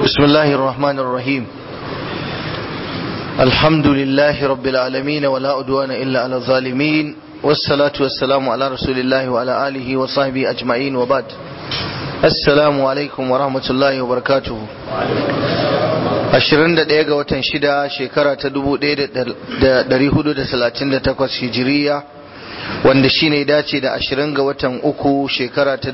بسم الله الرحمن الرحيم. الحمد لله رب العالمين ولا أدوان إلا على الظالمين، والصلاة والسلام على رسول الله وعلى آله وصحبه أجمعين، وبعد. السلام عليكم ورحمة الله وبركاته. 21 ga watan 6 shekara ta 1438 hijiriya, wanda shine dace da 20 ga watan 3 shekara ta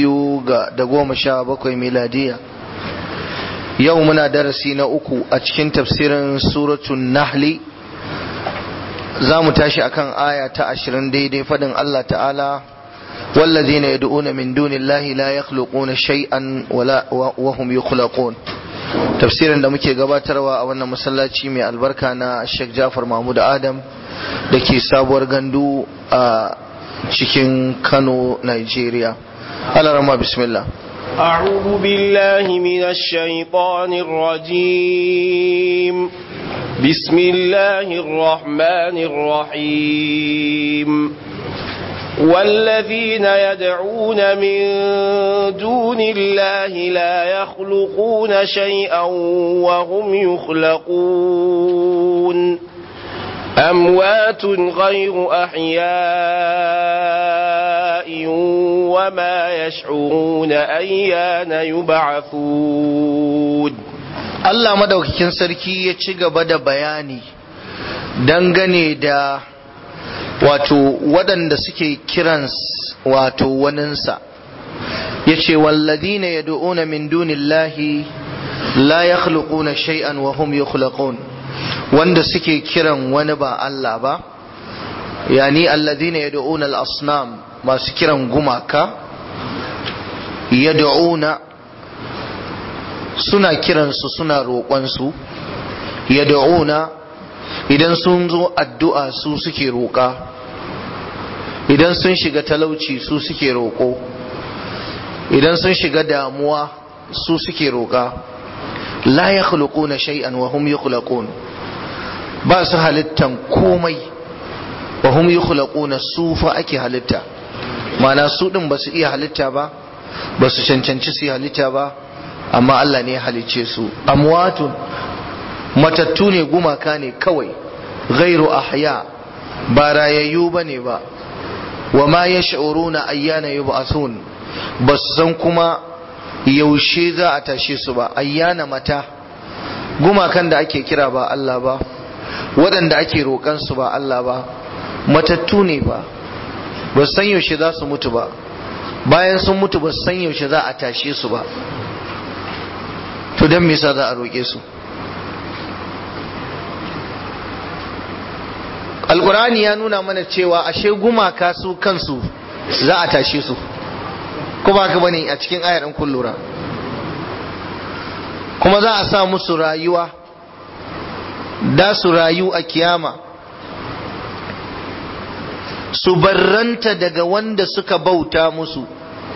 2017 miladiya. Yau muna darasi na 3 a cikin tafsirin suratul Nahli. Za mu tashi akan aya ta 20 daidai fadin Allah ta'ala: والذين يدعون من دون الله لا يخلقون شيئا وهم يخلقون. tafsirin da muke gabatarwa a wannan masallaci mai albarka na Sheikh Jafar Mahmud Adam da ke sabuwar gandu a cikin Kano, Nigeria. Allah rahma, bismillah. أعوذ بالله من الشيطان الرجيم. بسم الله الرحمن الرحيم. والذين يدعون من دون الله لا يخلقون شيئا وهم يخلقون أموات غير أحياء وما يشعرون أيان يبعثون. Allah madaukakin sarki ya ci gaba da bayani dangane da waɗanda suke kiran waninsa. Ya ce walladina yad'una min dunillahi la yakhluquna shay'an wa hum yukhlaqun, wanda suke kiran wani ba Allah ba, yani alladina yad'una al-asnam, masu kiran gumaka. Yad'una suna kiransu, suna roƙonsu. Yad'una idan sun zo addu'a su suke roƙa, idan sun shiga talauci su suke roƙo, idan sun shiga damuwa su suke roƙa. La yakhluquna shay'an wa hum yukhlaqun, ba su halittan komai. Wa hum yukhlaquna, su fa ake halitta, mana su din ba su iya halitta ba, ba su cancanci su halitta ba, amma Allah ne ya halicce su. Amwatun, matattu ne, gumaka ne kawai. Ghairu ahya, ba rayayyu bane ba. Wa ma yash'uruna ayyana yub'athun, ba su san kuma yaushe za a tashe su ba. Ayyana mata, gumakan da ake kira ba Allah ba, waɗanda ake roƙan su ba Allah ba, matattu ne ba, ba su san yaushe za su mutu ba. Bayan sun mutu ba su san yaushe za a tashe su ba. To dan me yasa za a roƙe su? Alƙur'ani ya nuna mana cewa ashe gumaka su kansu za a tashe su, ko ba ka bane a cikin ayar kun lura. Kuma za a sa musu rayuwa, da su rayu a kiyama, su barranta daga wanda suka bauta musu.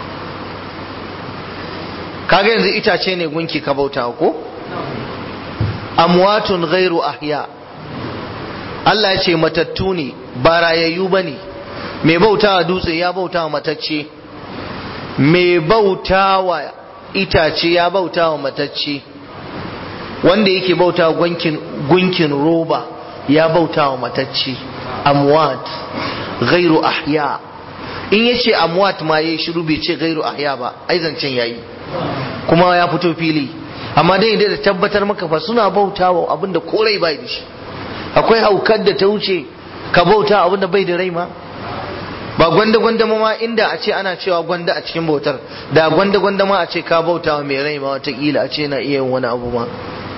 Kaga yanzu itace ne gunki ka bauta ko? Amwatun ghairu ahya, Allah ya ce matattu ne, ba rayayyu bane. Mai bautawa dutse ya bautawa matacce, mai bautawa itace ya bautawa matacce, wanda yake bautawa gunkin roba ya bautawa matacce. Amwat ghairu ahya. In yace amwat ma yayi shiru bai ce ghairu ahya ba, ai zancen yayi kuma ya fito fili. Amma dai da tabbatar maka fa suna bautawa abinda korai bai da shi. Akwai haukar da ta wuce ka bauta abinda bai da rai ma? Ba gwanda ma inda a ce ana cewa gwanda a cikin bautar, da gwanda ma a ce ka bauta wa mai rai ma, watakila a ce na iya yin wani abu ma.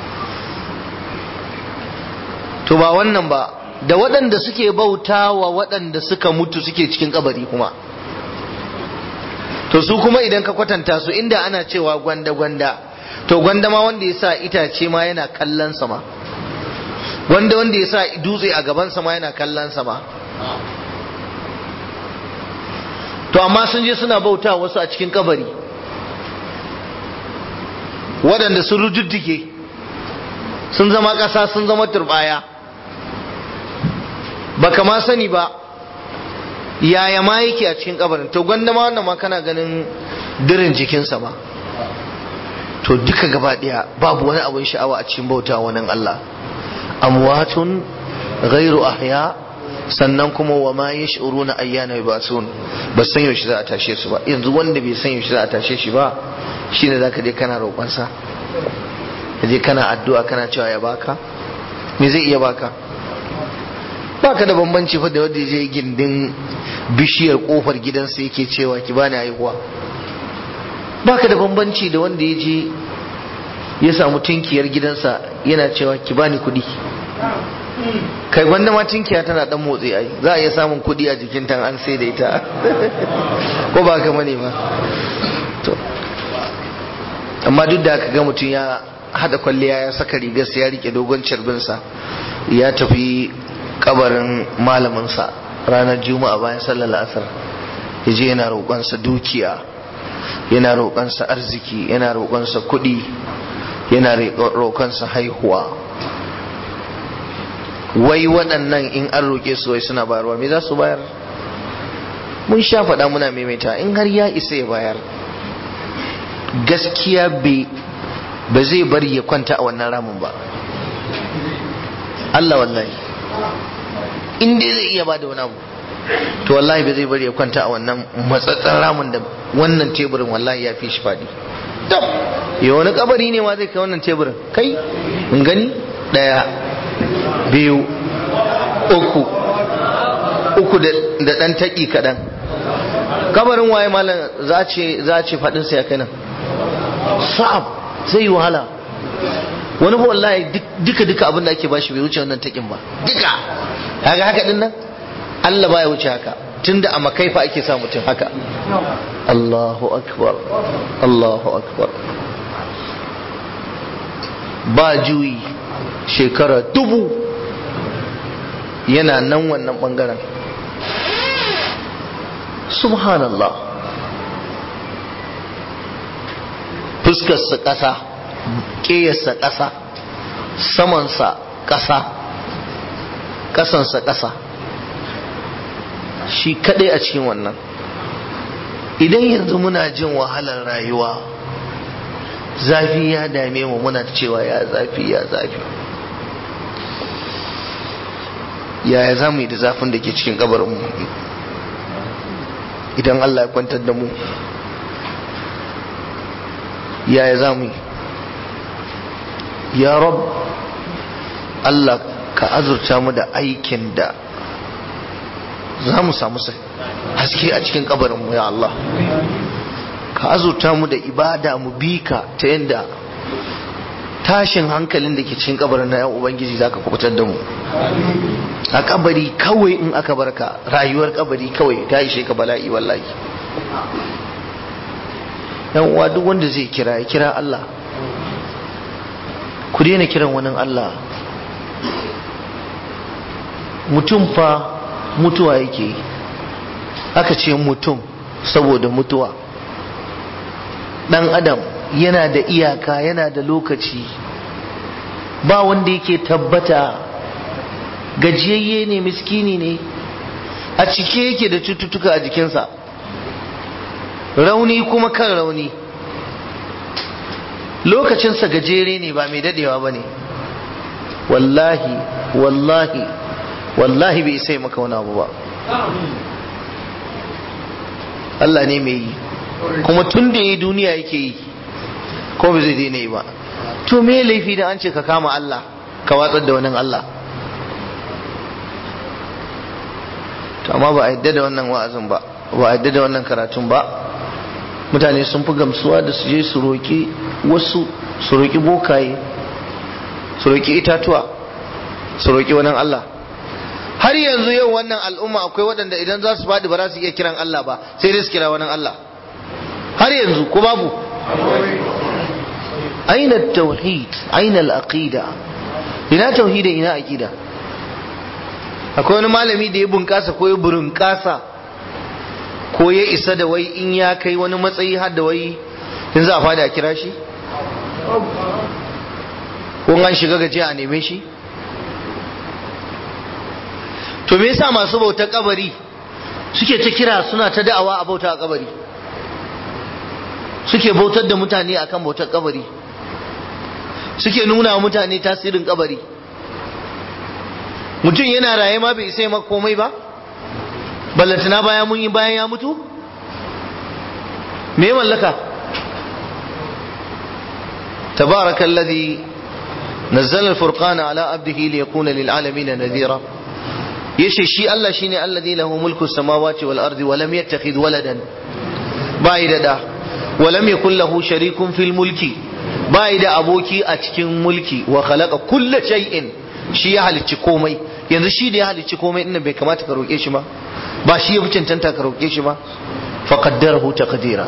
To ba wannan ba, da waɗanda suke bauta wa waɗanda suka mutu suke cikin kabari kuma. To su kuma idan ka kwatanta su, inda ana cewa gwanda, to gwanda ma wanda ya sa itace ma yana kallon sama, wanda ya sa dutse a gaban sama yana kallon sama. To amma sun je suna bauta wasu a cikin kabari, waɗanda sun rujudduke, sun zama ƙasa, sun zama turbaya, baka ma sani ba yaya ma yake a cikin kabarin. To gwanda ma wannan ma kana ganin dirin jikinsa ba. to duka gaba daya babu wani abun sha'awa a cikin bauta wannan Allah. Amwatun ghairu ahya, sannan kuma wa ma yash'uruna ayyana yub'asun, ba san yaushe za a tashe su ba. Yanzu wanda bai san yaushe za a tashe shi ba shine zaka je kana roƙon sa, kaje kana addu'a kana cewa ya baka, me zai iya baka? Baka da bambanci fa da wanda je gindin bishiyar kofar gidansa yake cewa ki bani haihuwa. Baka da bambanci da wanda ya je ya samu tinkiyar gidansa yana cewa ki bani kuɗi. Kai wanda ma tinkiya tana dan motsi ai, za a iya samun kuɗi a jikin ta an sai da ita ko ba ka mane ba. To amma duk da aka ga mutum ya hada kwalliya ya saka rigarsa ya rike dogon carbinsa ya tafi kabarin malaminsa ranar juma'a bayan sallar asar, ya je yana roƙonsa dukiya, yana roƙonsa arziki, yana roƙonsa kuɗi, yana roƙonsa haihuwa. Wai waɗannan in an roƙe su wai suna bayarwa, me za su bayar? Mun sha faɗa muna maimaita, in har ya isa ya bayar, gaskiya ba zai bari ya kwanta a wannan ramin ba. Allah wallahi, in dai zai iya bada wani abu, to wallahi ba zai bari ya kwanta a wannan matsatsen ramin da wannan teburin wallahi ya fi shi faɗi. Ya wani kabari ne ma zai kai wannan teburin? Kai in gani, 1 2 3 da ɗan taƙi kaɗan. Kabarin waye malam za a ce faɗinsa ya kai nan? Sa'ab, zai yi wahala. Wani ba wallahi duka abin da ake bashi bai wuce wannan taƙin ba, duka haka din nan. Allah baya wuce haka, tunda a makaifa ake sa mutum haka. Allahu akbar, Allahu akbar. Ba juyi, shekara 1000 yana nan wannan bangaren. Subhanallah. Fuskarsa ƙasa, ƙeyarsa ƙasa, samansa ƙasa, ƙasansa ƙasa, shi kadai a cikin wannan. Idan yanzu muna jin wahalar rayuwa, zafi ya dame mu, muna cewa ya zafi ya zafi, yaya za mu yi da zafin da ke cikin kabarinmu idan Allah ya kwantar da mu? Yaya za mu yi? Ya Rab, Allah ka azurta mu da aikin da za mu samu haske a cikin kabarinmu. Ya Allah, ka azurta mu da ibada, mu bi ka ta yadda tashin hankalin da ke cikin kabarin na, ya Ubangiji, za ka kubutar da mu. A kabari kawai in aka barka, rayuwar kabari kawai ta ishe ka bala'i wallahi. yan uwa, duk wanda zai kira ya kira Allah, ku daina kiran wani Allah. Mutum fa mutuwa yake, aka ce mutum saboda mutuwa. Dan adam yana da iyaka, yana da lokaci, ba wanda yake tabbata. Gajiyayye ne, miskini ne, a cike yake da cututtuka a jikinsa, rauni kuma kan rauni. Lokacinsa gajere ne, ba mai dadewa ba ne. Wallahi wallahi wallahi bai sai maka wani abu ba. Allah ne mai yi, kuma tun da yi duniya yake yi, ko ba zai daina yi ba. To me laifi da an ce ka kama Allah ka watsar da wani Allah? To amma ba a yadda da wannan wa'azin ba, ba a yadda da wannan karatun ba. Mutane sun fi gamsuwa da su je su roƙi wasu, su roƙi bokaye, su roƙi itatuwa, su roƙi wani Allah. Har yanzu yau wannan al'umma akwai waɗanda idan za su faɗi ba za su iya kiran Allah ba, sai dai su kira wani Allah. Har yanzu ko babu? Aina tauhid, aina al-aqida? Ina tauhida, ina aqida? Akwai wani malami da ya bunƙasa ko ya burinƙasa ko ya isa da wai in ya kai wani matsayi har da wai in za a fada a kira shi, ko an shiga gajiya a neme shi? To me yasa masu bautar kabari suke ta kira, suna ta da'awa a bauta a kabari? suke bautar da mutane akan bautar kabari, suke nuna wa mutane tasirin kabari. Mutum yana raye ma bai isa maka komai ba, ballantana bayan ya mutu me mallaka. tabarakallazi nazzala al-furqana ala abdihi liyakuna lil alamin nadhira. yace shi Allah shine alladhi lahu mulku samawati wal ardi wa lam yattakhidh waladan, bai da wa lam yakul lahu sharikun fil mulki, bai da aboki a cikin mulki. wa khalaqa kulla shay'in, shi ya halicci komai. yanzu shi da ya halicci komai din bai kamata ka roke shi ba? ba shi ya fi cancanta ka roke shi ba? fa qaddarahu taqdira.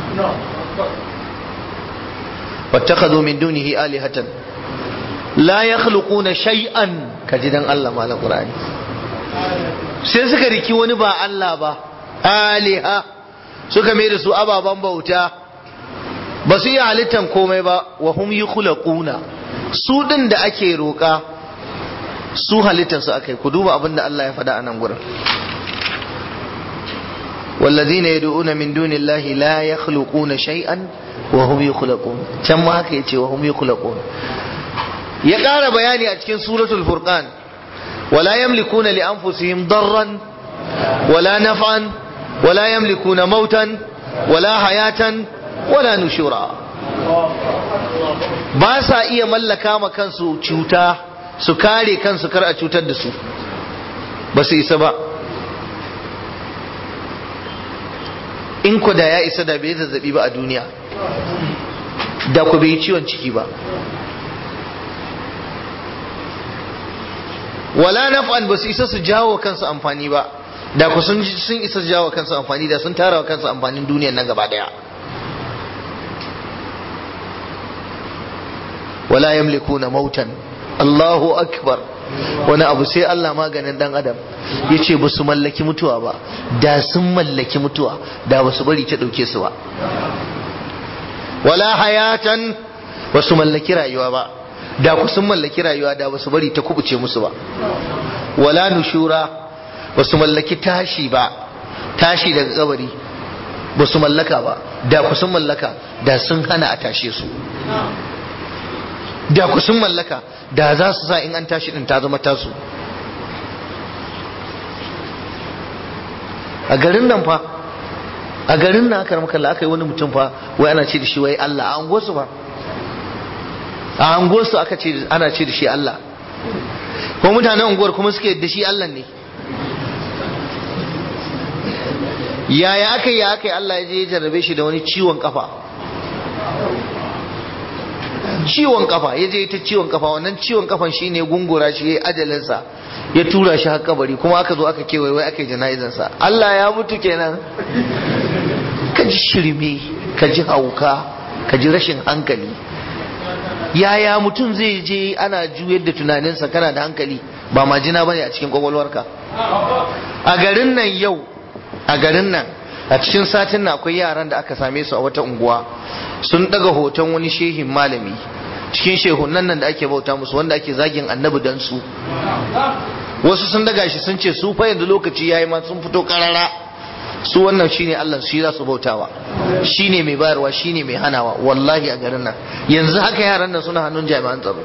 wattakhadhu min dunihi alihatan la yakhluquna shay'an. kaji dan Allah malam Qur'ani, sai suka riki wani ba Allah ba, aliha, suka mai da su ababen bauta, ba su yi halittan komai ba. wa hum yukhlaquna, su din da ake roƙa su halittar su akai. ku duba abin da Allah ya faɗa a nan gurin, wallazina yad'una min dunillahi la yakhluquna shay'an wa hum yukhlaqun. can ma haka yace wa hum yukhlaqun. ya ƙara bayani a cikin suratul furqan, wala yamlikuna li anfusihim darran wala naf'an wala yamlikuna mautan wala hayatan wala nushura. ba sa iya mallaka ma kansu cuta, su kare kansu kar a cutar da su, ba su isa ba. in ku da ya isa da bai zazzabi ba a duniya, da ku bai ciwon ciki ba. wala naf'an, ba su isa su jawo kansu amfani ba, da ku sun isa su jawo kansu amfani, da sun tara wa kansu amfanin duniyar nan gaba daya. wala yamlikuna mautan, Allahu akbar. wani abu sai Allah maganin dan adam. yace ba su mallaki mutuwa ba, da sun mallaki mutuwa da ba su bari ta dauke su ba. wala hayatan, ba su mallaki rayuwa ba, da ku sun mallaki rayuwa da ba su bari ta kubuce musu ba. wala nushura, ba su mallaki tashi ba, tashi daga kabari ba su mallaka ba, da ku sun mallaka da sun hana a tashe su. da ku sun mallaka da za su sa in an tashi din ta zama tasu. a garin nan fa, a garin nan aka ramaka aka yi wani mutum fa wai ana ce da shi wai Allah a angosu ba, a angosu aka ce ana ce da shi Allah, ko mutanen unguwar kuma suke da shi Allah ne. yaya aka yi Allah ya je ya jarrabe shi da wani ciwon kafa, ciwon kafa, ya je ta ciwon kafa. wannan ciwon kafan shine gungura shi yayi ajalinsa, ya tura shi har kabari, kuma aka zo aka kewaye wai aka yi jana'izansa. Allah ya mutu kenan. ka ji shirme, ka ji hauka, ka ji rashin hankali. yaya mutum zai je ana juyar da tunaninsa, kana da hankali ba majina bane a cikin kwakwalwarka. a garin nan yau, a garin nan a cikin satin nan akwai yaran da aka same su a wata unguwa sun daga hoton wani shehin malami cikin shehunan nan da ake bauta musu, wanda ake zagin annabi dan su. wasu sun daga shi sun ce su fa yanzu lokaci yayi ma, sun fito karara su wannan shine Allah, shi za su bautawa, shine mai bayarwa, shine mai hanawa. wallahi a garin nan yanzu haka yaran nan suna hannun jami'an tsaro.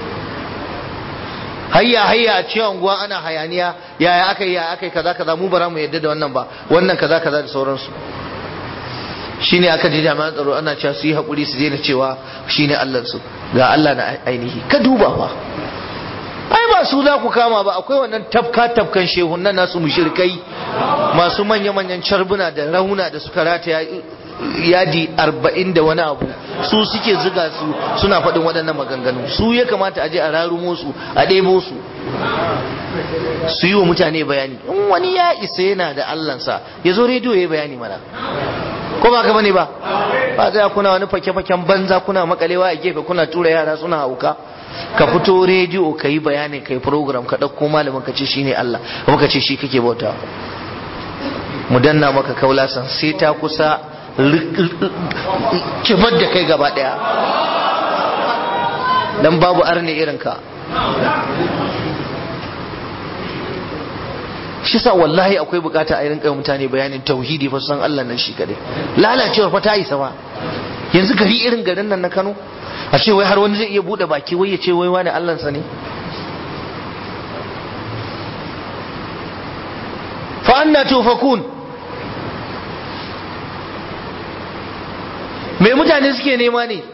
hayya a cikin unguwa ana hayaniya, yaya aka yi kaza mu bara mu yadda da wannan ba, wannan kaza da sauransu. shine aka ji jami'an tsaro ana cewa su yi hakuri, su daina cewa shine Allah su, ga Allah na ainihi. ka duba fa, ai ba su za ku kama ba, akwai wannan tafkan shehunan nasu mushrikai masu manya-manyan carbuna da rauna da suka rataya yadi 40 da wani abu, su suke ziga su suna faɗin waɗannan maganganu. su ya kamata a je a rarumo su, a ɗebo su, su yi wa mutane bayani. in wani ya isa yana da Allahnsa ya zo rediyo ya yi bayani mana, ko ba ka bane ba? ba zai kuna wani fake-faken banza, kuna makalewa a gefe, kuna tura yara suna hauka. ka fito rediyo ka yi bayani, ka yi program, ka ɗauko malamin ka ce shine Allah, kuma ka ce shi kake bauta. mu danna maka kaulasan sai ta kusa kifar da kai gaba daya, dan babu arne irin ka. shi sa wallahi akwai bukata a rinka mutane bayanin tauhidi fa san Allah nan shi kadai. lalacewar fa ta isa ba. yanzu gari irin garin nan na Kano a ce wai har wani zai iya bude baki wai ya ce wai wani Allahnsa ne? fa anna tufakun, me mutane suke nema ne?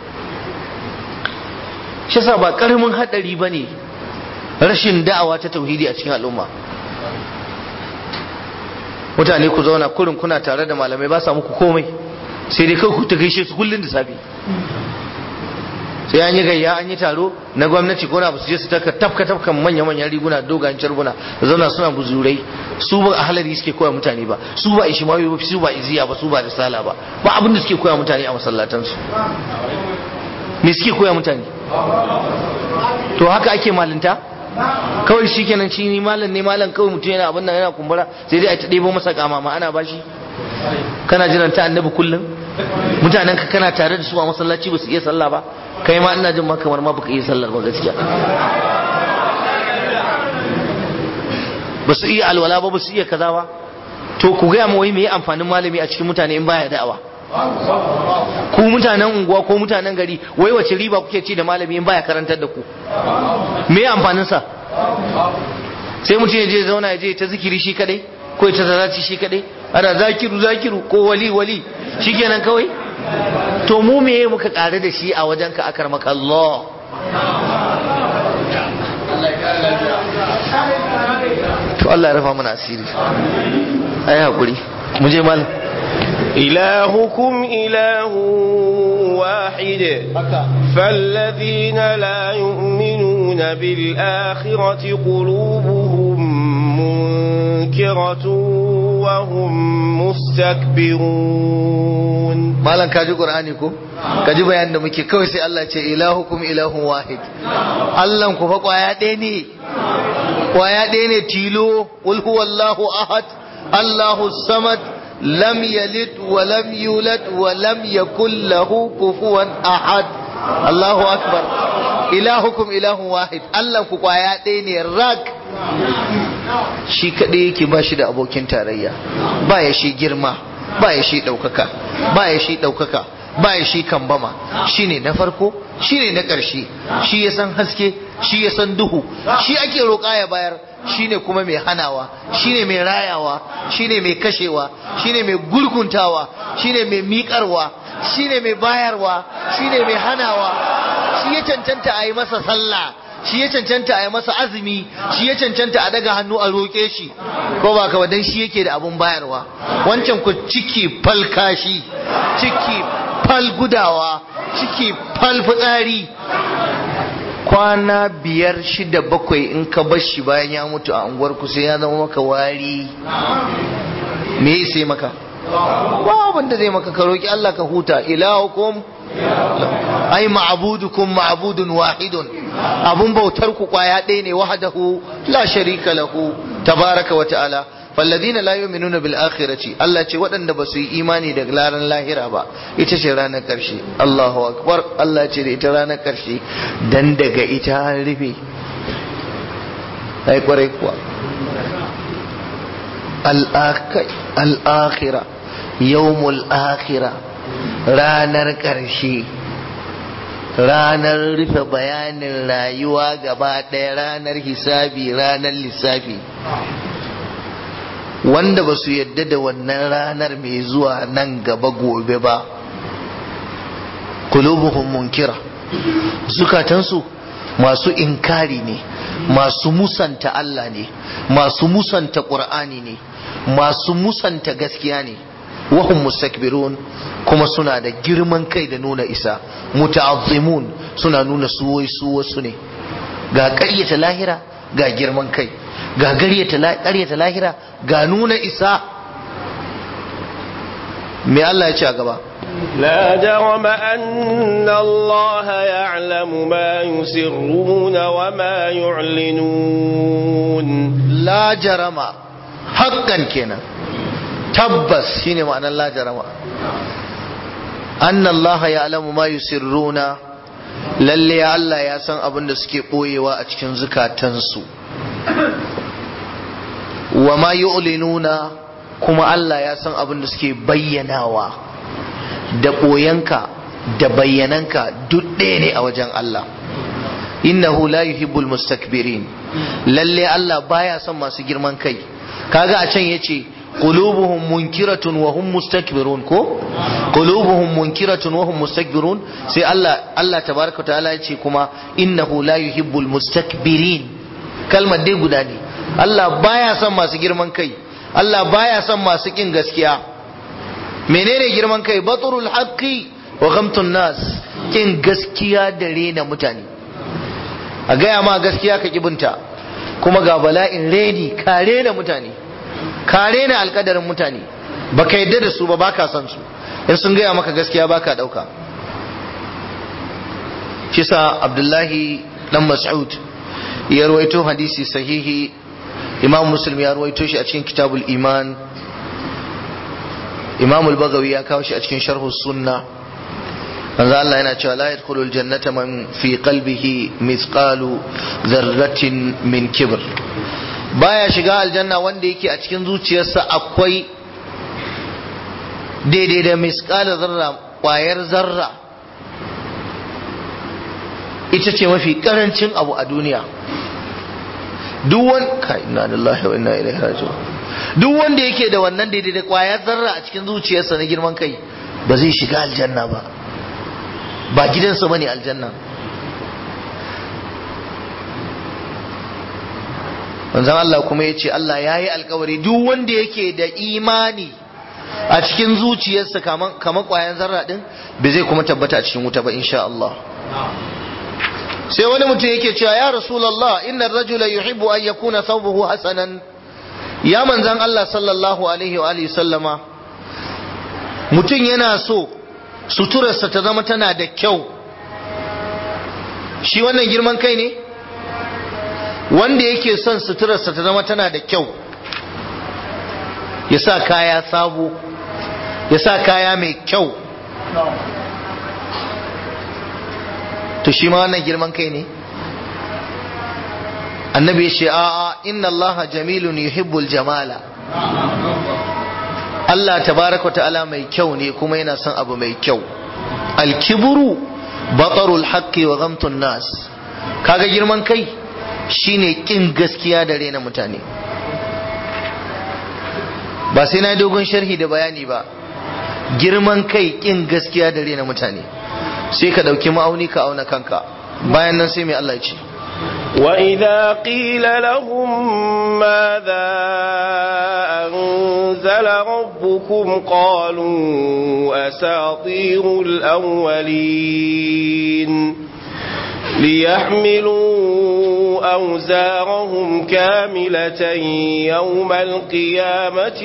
shi yasa ba karamin hadari bane rashin da'awa ta tauhidi a cikin al'umma. mutane ku zauna kurin kuna tare da malamai ba sa muku komai, sai dai kai ku ta gaishe su kullun da safe. sai an yi gayya an yi taro na gwamnati ko na ba su je su tafka manya-manyan riguna dogayen carbuna zauna suna buzurai. su ba ahalari suke koya mutane ba, su ba ishimawi ba, su ba iziya ba, su ba risala ba, ba abin da suke koya mutane a masallatansu. me suke koya mutane? to haka ake malinta kawai shi kenan ci ni malam ne malam kawai mutum yana abin nan yana kumbura sai dai a ta ɗebo masa kamama ana bashi. kana jiran ta annabi kullum mutanen ka kana tare da su a masallaci ba su iya sallah ba, kai ma ina jin ma kamar ma baka iya sallar ba gaskiya. ba su iya alwala ba, ba su iya kaza ba. to ku gaya ma wai me amfanin malami a cikin mutane in baya da'awa? ku mutanen unguwa ko mutanen gari wai wace riba kuke ci da malami in baya karantar da ku? me amfanin sa? sai mutum ya je zauna ya je ta zikiri shi kadai ko ta zaraci shi kadai, ana zakiru ko wali shikenan kawai. to mu me muka kare da shi a wajen ka akar maka Allah? to Allah ya rafa mana asiri. ai hakuri mu je malam. إلهكم إله واحد فالذين لا يؤمنون بالآخرة قلوبهم منكرة وهم مستكبرون. مالا كاجو قرآنكم kaji bayan da muke kawai sai Allah ce ilahukum ilahun wahid. Allah ku fa kwaya ɗaya ne tilo. qul huwallahu ahad Allahu samad lam yalid wa lam yulad wa lam yakul lahu kufuwan ahad. Allahu akbar. ilahukum ilahun wahid. Allah ku kwaya ɗaya ne rak, shi kaɗai yake ba shi da abokin tarayya, ba ya shi girma, ba ya shi ɗaukaka, ba ya shi ɗaukaka, ba ya shi kambama. shi ne na farko, shi ne na ƙarshe, shi ya san haske, shi ya san duhu, shi ake roƙa ya bayar, shi ne kuma mai hanawa, shi ne mai rayawa, shi ne mai kashewa, shi ne mai gurguntawa, shi ne mai miƙarwa, shi ne mai bayarwa, shi ne mai hanawa. shi ya cancanta a yi masa sallah, shi ya cancanta a yi masa azumi, shi ya cancanta a daga hannu a roƙe shi, ko ba ka dan shi yake da abun bayarwa. wancan ku ciki fal kashi, ciki fal gudawa, ciki fal fitsari, kwana 5, 6, 7 in ka bar shi bayan ya mutu a unguwar ku sai ya zama maka wari. me sai maka? ba abin da zai maka, ka roki Allah ka huta. ilahukum ai ma'budukum ma'budun wahidun. abun bautar ku kwaya ɗaya ne, wahdahu la sharika lahu tabaraka wa ta'ala. falladhina la yu'minuna bil akhirati, Allah ce waɗanda ba su yi imani da ranar lahira ba, ita ce ranar ƙarshe. Allahu akbar. Allah ce da ita ranar ƙarshe dan daga ita an rufe. ai kwarai kuwa. al-akhirah yawmul akhirah, ranar ƙarshe, ranar rufe bayanin rayuwa gaba ɗaya, ranar hisabi, ranar lissafi. wanda ba su yadda da wannan ranar mai zuwa nan gaba gobe ba, qulubuhum munkira, zukatansu masu inkari ne, masu musanta Allah ne, masu musanta Qur'ani ne, masu musanta gaskiya ne. wahum mustakbirun, kuma suna da girman kai da nuna isa. muta'azzimun, suna nuna su wasu ne. ga ƙaryata lahira ga girman kai, ga ƙaryata lahira ga nuna isa. me Allah ya ce a gaba? لا جرم أن الله يعلم ما يسرون وما يعلنون. لا جرم حقا كنا tabbas shine ma'anar la jarama. anna Allah ya'lamu ma yusirruna, lalle Allah ya san abin da suke boyewa a cikin zukatansu. wa ma yu'linuna, kuma Allah ya san abin da suke bayyanawa. da ɓoyanka da bayyananka duk ɗaya ne a wajen Allah. Innahu la yuhibbul mustakbirin, lalle Allah baya son masu girman kai. Kaga a can yace qulubuhum munkiratun wa hum mustakbirun ko qulubuhum munkiratun wa hum mustakbirun, sai Allah tabaraka ta'ala yace kuma innahu la yuhibbul mustakbirin. Kalmar dai guda ne. Allah baya son masu girman kai, Allah baya son masu kin gaskiya. Menene girman kai? Batrul haqqi wa ghamtun nas, kin gaskiya da rena mutane. A gaya ma gaskiya ka kibinta, kuma ga bala'in reni, ka rena mutane, ka rena alkadarin mutane, baka yadda da su ba, baka son su, in sun gaya maka gaskiya baka dauka. shi sa Abdullahi dan Mas'ud ya ruwaito hadisi sahihi, Imam Muslim ya ruwaito shi a cikin Kitabul Iman, Imam al-Baghawi ya kawo shi a cikin Sharh Sunna. manzo Allah yana cewa la yadkhulul jannata man fi qalbihi mithqalu dharratin min kibr, baya shiga aljanna wanda yake a cikin zuciyarsa akwai daidai da misqala zarra, kwayar zarra ita ce mafi karancin abu a duniya. Duk wanda inna lillahi wa inna ilaihi raji'un, duk wanda yake da wannan daidai da kwayar zarra a cikin zuciyarsa na girman kai ba zai shiga aljanna ba, ba gidansa bane aljanna. manzon Allah kuma yace Allah yayi alkawari duk wanda yake da imani a cikin zuciyarsa kaman kwayan zarra din bai zai kuma tabbata a cikin wuta ba insha Allah. Sai wani mutum yake cewa ya Rasulullah, innar rajula yuhibbu an yakuna thawbuhu hasanan. Ya manzon Allah sallallahu alaihi wa alihi sallama, mutum yana so suturarsa ta zama tana da kyau, shi wannan girman kai ne? Wanda yake son suturarsa ta zama tana da kyau, ya sa kaya sabo, ya sa kaya mai kyau, to shi ma wannan girman kai ne? Annabi ya ce a'a, inna Allah jamilun yuhibbul jamala. Allah tabaraka ta'ala mai kyau ne kuma yana son abu mai kyau. Al-kibru batarul haqqi wa ghamtun nas. Kaga girman kai shine kin gaskiya da rena mutane. Ba sai na dogon sharhi da bayani ba. Girman kai kin gaskiya da rena mutane. Sai ka dauki ma'auni ka auna kanka. Bayan nan sai mai Allah ya ce وإذا قيل لهم ماذا أنزل ربكم قالوا أساطير الأولين ليحملوا أوزارهم كاملة يوم القيامة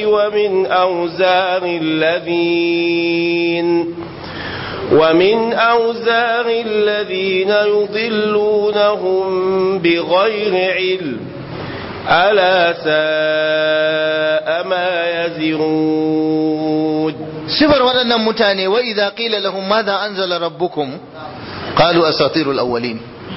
ومن أوزار الذين يضلونهم بغير علم ألا ساء ما يزرون. سفر ولنا متاني وإذا قيل لهم ماذا أنزل ربكم قالوا أساطير الأولين.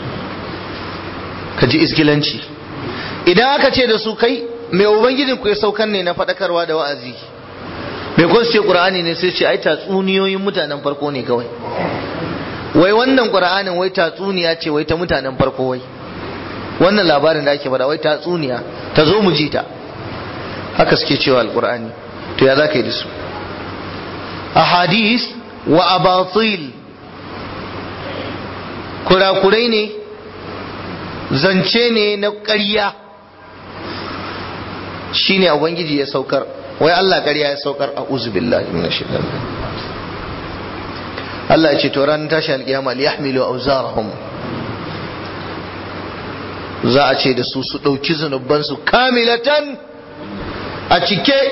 كجي إسكيلانشي إذا أكتشي دسو كي mai ubangijinku ya saukan ne na faɗakarwa da wa'azi, mai kun ce ƙura'ani ne sai ce ai tatsuniyoyin mutanen farko ne kawai, wai wannan ƙura'anin wai tatsuniya ce wai ta mutanen farko, wai wannan labarin da ake faɗa wai tatsuniya ta zo mu ji ta, haka suke cewa alƙura'ani. To ya za ka yi da su? Ahadis wa abatil, kurakurai ne, zance ne na ƙarya shine ubangiji ya saukar, wai Allah ƙarya ya saukar. A'udhu billahi minash shaitanir rajim. Allah ya ce to ran tashi alƙiyama li yahmilu awzarahum, za a ce da su su ɗauki zunuban su kamilatan a cike,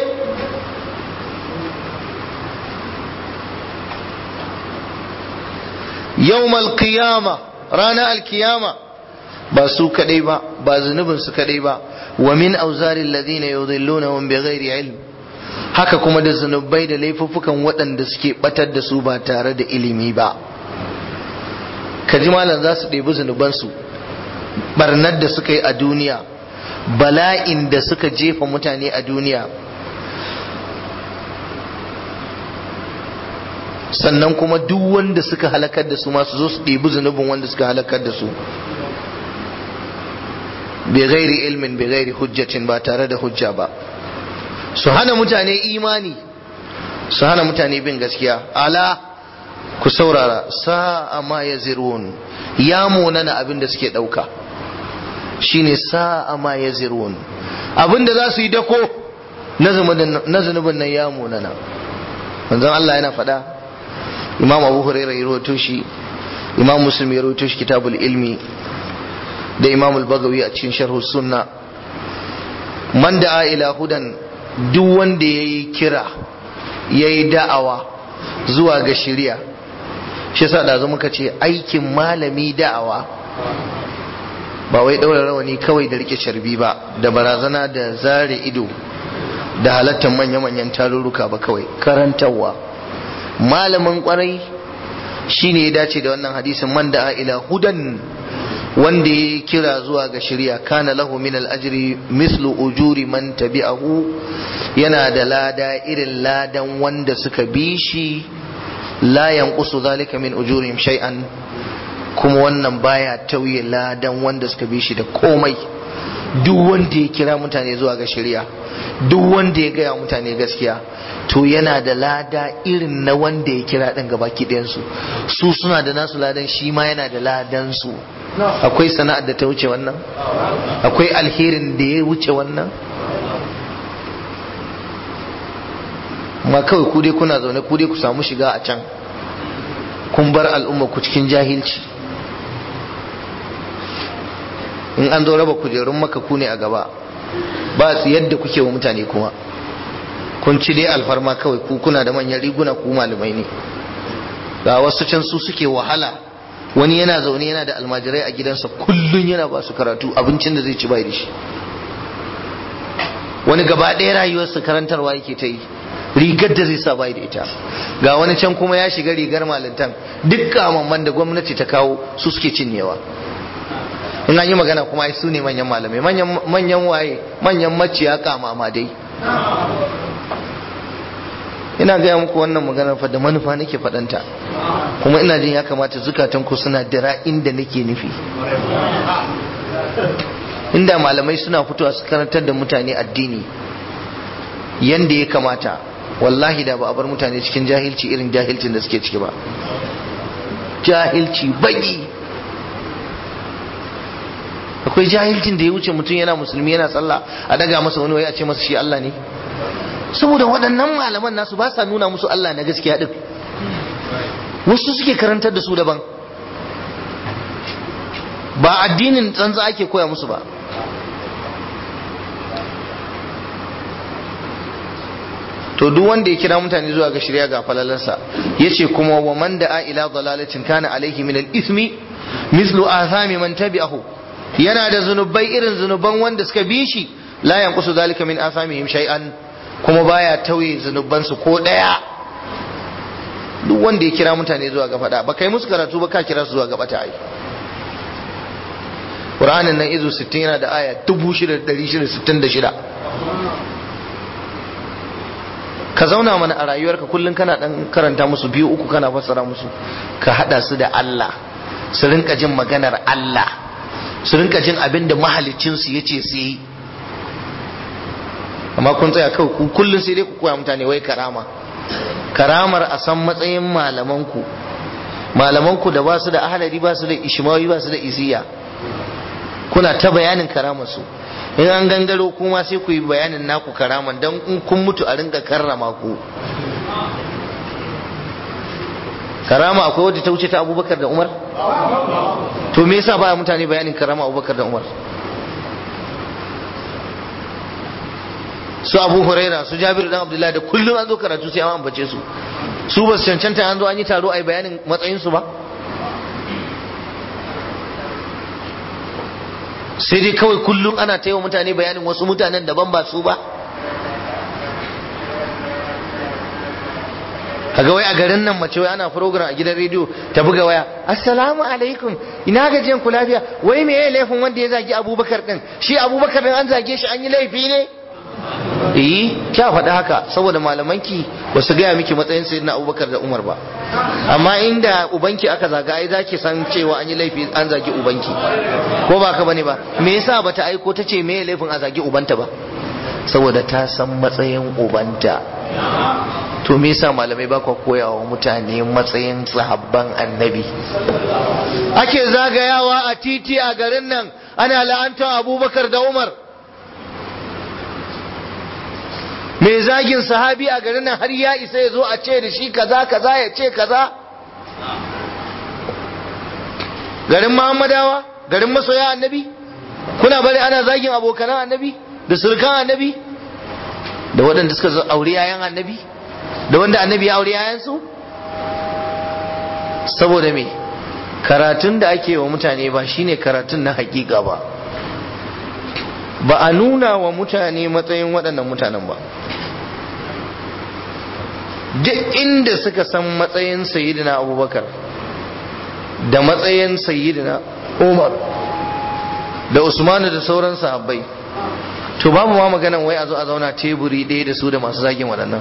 yawmal qiyama, ranar alkiyama, ba su kadai ba, ba zunubin su kadai ba, wa min auzaril ladina yudhillunahum bighairi ilm, haka kuma da zunubai da laifuffukan waɗanda suke batar da su ba tare da ilimi ba. Kaji malam za su ɗebi zunubansu, barnar da suka yi a duniya, bala'in da suka jefa mutane a duniya, sannan kuma duk wanda suka halakar da su ma su zo su ɗebi zunubin wanda suka halakar da su bi ghairi ilmin bi ghairi hujjatin, ba tare da hujja ba. Su hana mutane imani, su hana mutane bin gaskiya. Ala ku saurara, sa'a ma yazirun, ya munana abin da suke ɗauka, shine sa'a ma yazirun, abin da za su yi dako na zunubin nan ya munana. manzon Allah yana faɗa, Imam Abu Hurairah ya rawaito shi, Imam Muslim ya rawaito shi kitabul ilmi, da Imam al-Bagawi a cikin sharh sunna, man da'a ila hudan, duk wanda yayi kira yayi da'awa zuwa ga shari'a. Shi yasa da muka ce aikin malami da'awa, ba wai daura rawani kawai da rike sharbi ba, da barazana da zare ido da halattar manya-manyan tarurruka ba, kawai karantarwa. Malamin kwarai shine ya dace da wannan hadisin, man da'a ila hudan, wanda ya kira zuwa ga shari'a, kana lahu min al-ajri mislu ujuri man tabi'ahu, yana da lada irin ladan wanda suka bi shi, la yanqusu zalika min ujurihim shay'an, kuma wannan baya tauye ladan wanda suka bi shi da komai. Duk wanda ya kira mutane zuwa ga shari'a, duk wanda ya gaya mutane gaskiya, to yana da lada irin na wanda ya kira ɗin gabaki ɗayansu. Su suna da nasu ladan, shi ma yana da ladan su. Akwai sana'ar da ta wuce wannan? Akwai alherin da ya wuce wannan? Ma kawai ku dai kuna zaune, ku dai ku samu shiga a can, kun bar al'umma ku cikin jahilci. In an zo raba kujerun maka ku ne a gaba, ba su yadda kuke wa mutane kuma. Kun ci dai alfarma kawai, ku kuna da manyan riguna, ku malamai ne. Ga wasu can su suke wahala, wani yana zaune yana da almajirai a gidansa, kullun yana ba su karatu, abincin da zai ci bai da shi. Wani gaba ɗaya rayuwarsa karantarwa yake ta yi, rigar da zai sa bai da ita. Ga wani can kuma ya shiga rigar malintan, duk kamamman da gwamnati ta kawo su suke cinyewa. In an yi magana kuma ai su ne manyan malamai, manyan waye, manyan maciya kamama dai. Ina gaya muku wannan maganar fa da manufa nake faɗanta, kuma ina jin ya kamata zukatanku suna dira inda nake nufi. Inda malamai suna fitowa su karantar da mutane addini yanda ya kamata, wallahi da ba a bar mutane cikin jahilci irin jahilcin da suke ciki ba. Jahilci baki. Akwai jahilcin da ya wuce mutum yana musulmi yana sallah a daga masa wani wai a ce masa shi Allah ne, saboda waɗannan malaman nasu ba sa nuna musu Allah na gaskiya din, wasu suke karantar da su daban, ba addinin tsantsa ake koya musu ba. To duk wanda ya kira mutane zuwa ga shirya ga falalarsa, yace kuma wa man da'a ila dalalatin kana alaihi min al-ithmi mislu athami man tabi'ahu, yana da zunubai irin zunuban wanda suka bi shi, la yanqusu zalika min athamihim shay'an, kuma baya tauye zunuban su ko daya. Duk wanda ya kira mutane zuwa ga fada, ba kai musu karatu ba ka kira su zuwa ga bata ai. Qur'anin nan izu 60 yana da aya 6666. Ka zauna mana a rayuwarka kullun kana dan karanta musu biyu uku kana fassara musu, ka hada su da Allah, su rinka jin maganar Allah, su rinka jin abin da mahaliccinsu ya ce su yi. Amma kun tsaya kawai ku kullum sai dai ku koya mutane wai karama. Karamar a san matsayin malamanku da ba su da ahalari, ba su da ishmawi, ba su da isiya, kuna ta bayanin karamarsu. In an gangaro kuma sai ku yi bayanin naku karaman, don in kun mutu a rinka karrama ku. Karama akwai wadda ta wuce ta Abubakar da Umar? To me yasa baya mutane bayanin karama Abubakar da Umar? Su Abu Huraira, su Jabir dan Abdullahi, da kullum an zo karatu sai an ambace su. Su ba su cancanta an zo an yi taro ai bayanin matsayin su ba? Sai dai kawai kullum ana ta yi wa mutane bayanin wasu mutanen daban ba su ba. Kaga wai a garin nan mace wai ana program a gidan rediyo ta buga waya, assalamu alaikum, ina gajiyan ku lafiya, wai me yayi laifin wanda ya zagi Abubakar din? Shi Abubakar din an zage shi, an yi laifi ne? kya faɗi haka saboda malamanki ba su gaya miki matsayin sayyidina Abubakar da Umar ba, amma inda ubanki aka zaga ai zaki san cewa an yi laifi an zagi ubanki, ko ba ka bane ba? Me yasa bata aiko ta ce me laifin a zagi ubanta ba? Saboda ta san matsayin ubanta. To me yasa malamai ba ku koyawa mutane matsayin sahabban annabi? Ake zagayawa a titi a garin nan ana la'antar Abubakar da Umar. Mai zagin sahabi a garin nan har ya isa ya zo a ce da shi kaza kaza ya ce kaza. Garin Muhammadawa, garin masoya annabi, kuna bari ana zagin abokanan annabi da surkan annabi da waɗanda suka aure yayan annabi da wanda annabi ya aure yayansu? Saboda me? Karatun da ake wa mutane ba shine karatun na hakika ba. Ba a nuna wa mutane matsayin waɗannan mutanen ba. Duk inda suka san matsayin sayyidina Abubakar da matsayin sayyidina Umar da Usmanu da sauran sahabbai, to babu ma maganan wai a zo a zauna teburi ɗaya da su da masu zagin waɗannan.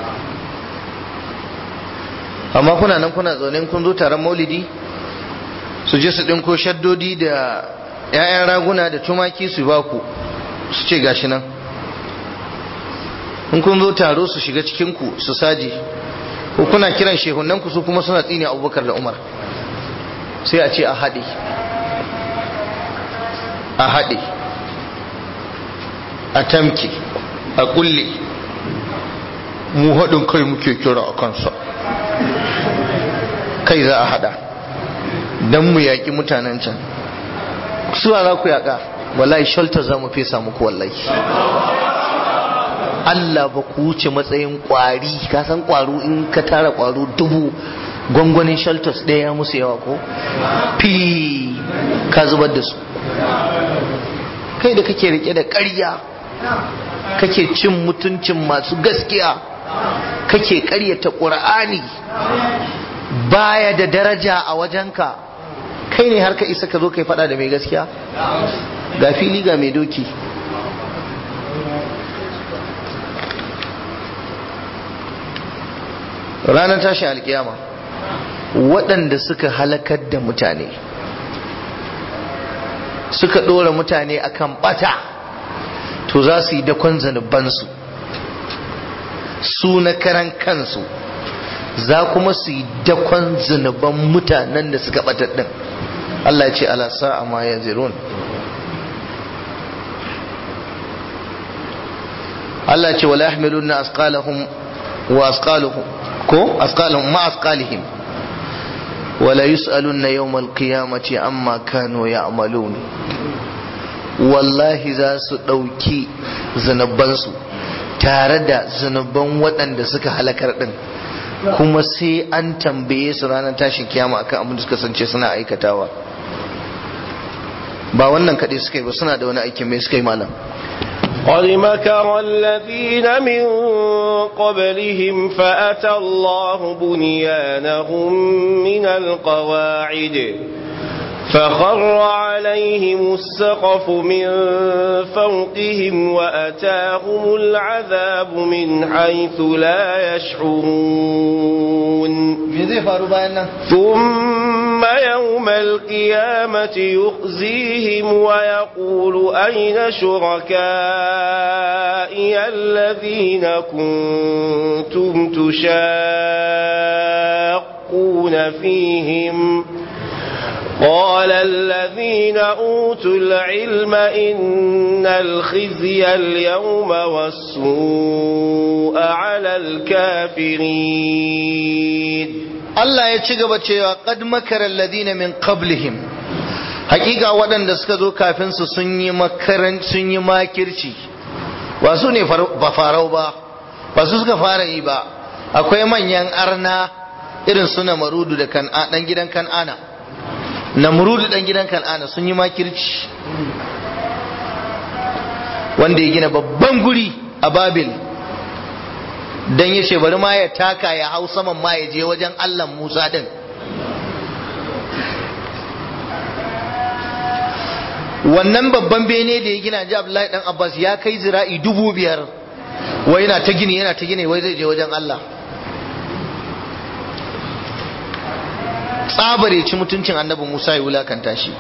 Amma kuna nan kuna zaune kun zo taron maulidi, su je su ɗinko shaddodi da 'ya'yan raguna da tumaki su ba ku, su ce gashi nan. In kun zo taro su shiga cikinku su saje, ko kuna kiran shehunanku su kuma suna tsine Abubakar da Umar, sai a ce a haɗe a tamke a kulle, mu haɗin kai muke kira a kansa, kai za a haɗa don mu yaƙi mutanen can. Suwa za ku yaƙa? Wallahi shelter za mu fesa muku wallahi. Allah ba ku wuce matsayin ƙwari. Ka san ƙwaro in ka tara ƙwaro 1000 gwangwanin shelters ɗaya ya musu yawa ko? Fi ka zubar da su. Kai da kake rike da ƙarya, kake cin mutuncin masu gaskiya, kake ƙaryata ƙur'ani, baya da daraja a wajenka, kai ne har ka isa ka zo kai faɗa da mai gaskiya? Ga fili ga mai doki. Ranar tashi alkiyama waɗanda suka halakar da mutane, suka ɗora mutane akan ɓata, to za su yi dakon zanubansu su na karan kansu, za kuma su yi dakon zanuban mutanen da suka ɓata ɗin. Allah ya ce ala sa'a ma yanzirun. Allah ya ce wala yahmiluna asqalahum wa asqaluhum ko asqalahum ma asqalihim wala yus'aluna yawmal qiyamati amma kanu ya'malun. Wallahi za su ɗauki zunubansu tare da zunuban waɗanda suka halakar ɗin, kuma sai an tambaye su ranar tashin kiyama akan abin da suka sance suna aikatawa. Ba wannan kaɗai suka yi ba, suna da wani aikin mai suka yi malam. قد مكر الذين من قبلهم فأتى الله بنيانهم من القواعد فخر عليهم السقف من فوقهم وأتاهم العذاب من حيث لا يشعرون ثم يوم القيامة يخزيهم ويقول أين شركائي الذين كنتم تشاقون فيهم قال الذين أوتوا العلم إن الخزي اليوم والسوء على الكافرين. Allah ya ci gaba cewa qad makara alladhina min qablihim, hakika waɗanda suka zo kafin su sun yi makirci. Ba su ne ba farau ba su suka fara yi ba. Akwai manyan arna irin su Namarudu da dan gidan Kan'ana. Namrudu dan gidan Kan'ana sun yi makirci, wanda ya gina babban guri a Babil dan ya ce bari ma ya taka ya hau saman ma ya je wajen Allah Musa din. Wannan babban bene da ya gina ji Abdullahi dan Abbas ya kai zira'i 5000 wai yana ta gini wai zai je wajen Allah. Tsabare ci mutuncin annabi Musa ya wulakanta shi.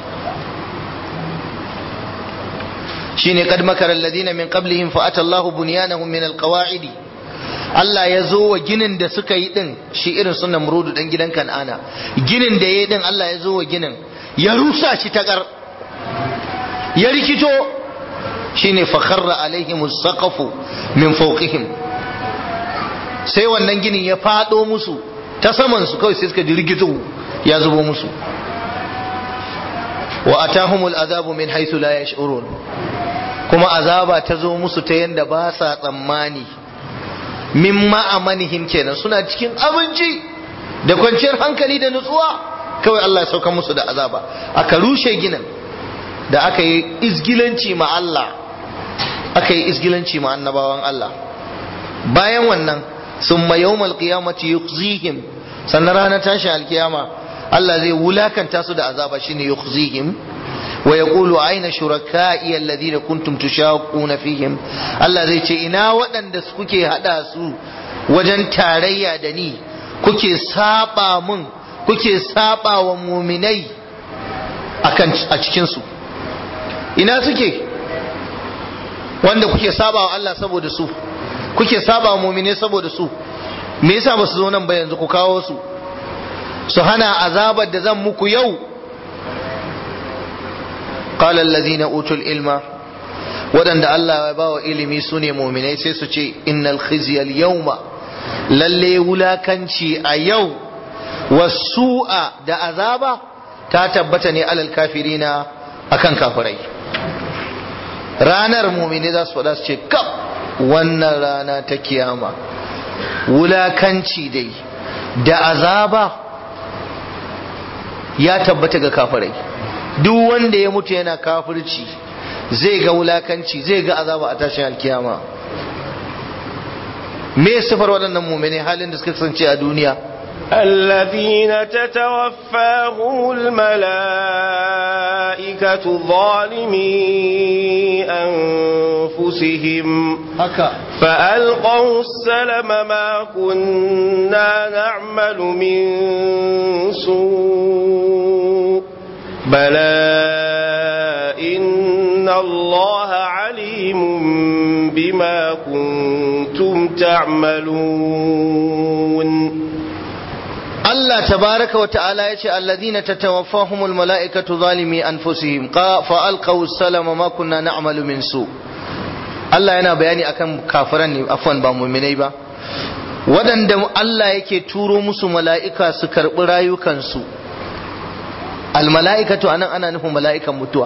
shine kad makara alladhina min qablihim fa ata Allahu bunyanahum min alqawa'idi. Allah ya zo wa ginin da suka yi din, shi irin sunan Namrudu dan gidan Kan'ana, ginin da yayi din Allah ya zo wa ginin ya rusa shi ta kar, ya rikito, shine fa kharra alaihim as-saqafu min fawqihim, sai wannan ginin ya fado musu ta saman su, kawai sai suka ji rigito ya zubo musu. wa atahumul azabu min haythu la yash'urun, kuma azaba ta zo musu ta yanda ba sa tsammani. Mimma amanihim kenan, suna cikin abinci da kwanciyar hankali da nutsuwa, kawai Allah ya sauka musu da azaba, aka rushe ginin da aka yi izgilanci ma Allah, aka yi izgilanci ma annabawan Allah. Bayan wannan summa yawmal qiyamati yukhzihim, sannan ranar tashi alkiyama Allah zai wulakanta su da azaba, shine yukhzihim wa yaqulu aina shuraka'i alladhina kuntum tushaquna fihim. Allah zai ce ina waɗanda kuke hada su wajen tarayya da ni, kuke saba mun, kuke saba wa muminai a cikin su, ina suke? Wanda kuke saba wa Allah saboda su, kuke saba wa muminai saboda su, me yasa ba su zo nan ba yanzu ku kawo su, su hana azabar da zan muku yau. قال الذين أوتوا العلم ودن الله يباو إلمي سوني مؤمنين سيسوچي إن الخزي اليوم للي ولاكنشي أيو والسوء دا عذابا تاتبتني على الكافرين أكن كافرين. ranar mumini za su faɗa su ce kaf wannan rana ta kiyama wulakanci dai da azaba ya tabbata ga kafirai. Duk wanda ya mutu yana kafirci zai ga wulakanci, zai ga azaba a tashin alkiyama. Me sifar waɗannan mu'mini halin da suka kasance a duniya? الذين تتوفاهم الملائكة ظالمي أنفسهم فألقوا السلم ما كنا نعمل من سوء بلى إن الله عليم بما كنتم تعملون. Allah tabaraka wa ta'ala yace alladhina tatawaffahumul mala'ikatu zalimi anfusihim fa alqaw as-salama ma kunna na'malu min su. Allah yana bayani akan kafiran ne, afwan ba mu'minai ba, waɗanda Allah yake turo musu mala'ika su karɓi rayukansu. Al-mala'ikatu anan ana nufin mala'ikan mutuwa.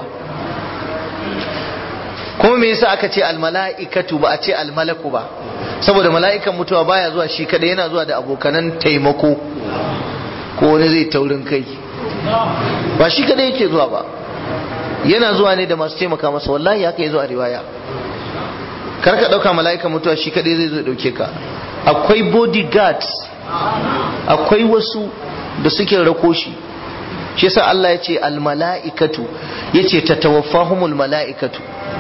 Kuma me yasa aka ce al-mala'ikatu ba a ce al-malaku ba? Saboda mala'ikan mutuwa baya zuwa shi kada, yana zuwa da abokanan taimako, ko wani zai taurin kai, ba shi kada yake zuwa ba, yana zuwa ne da masu taimaka masa. Wallahi haka ya zo a riwaya. Kar ka dauka mala'ikan mutuwa shi kada zai zo dauke ka, akwai bodyguards, akwai wasu da suke rako shi. Shi yasa Allah ya ce al mala'ikatu, yace tatawaffahumul mala'ikatu.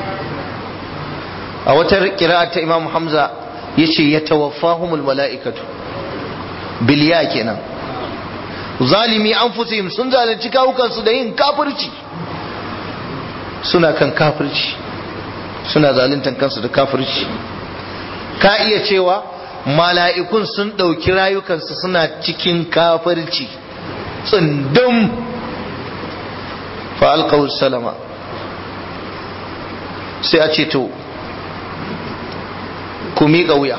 A wata qira'a ta Imam Hamza yace yatawaffahumul mala'ikatu biliya kenan. Zalimi anfusihim, sun zalunci kawukansu da yin kafirci, suna kan kafirci, suna zaluntan kansu da kafirci. Ka iya cewa mala'ikun sun ɗauki rayukansu suna cikin kafirci tsundum. Fa alqaw salama, sai a ce to ku miƙa wuya,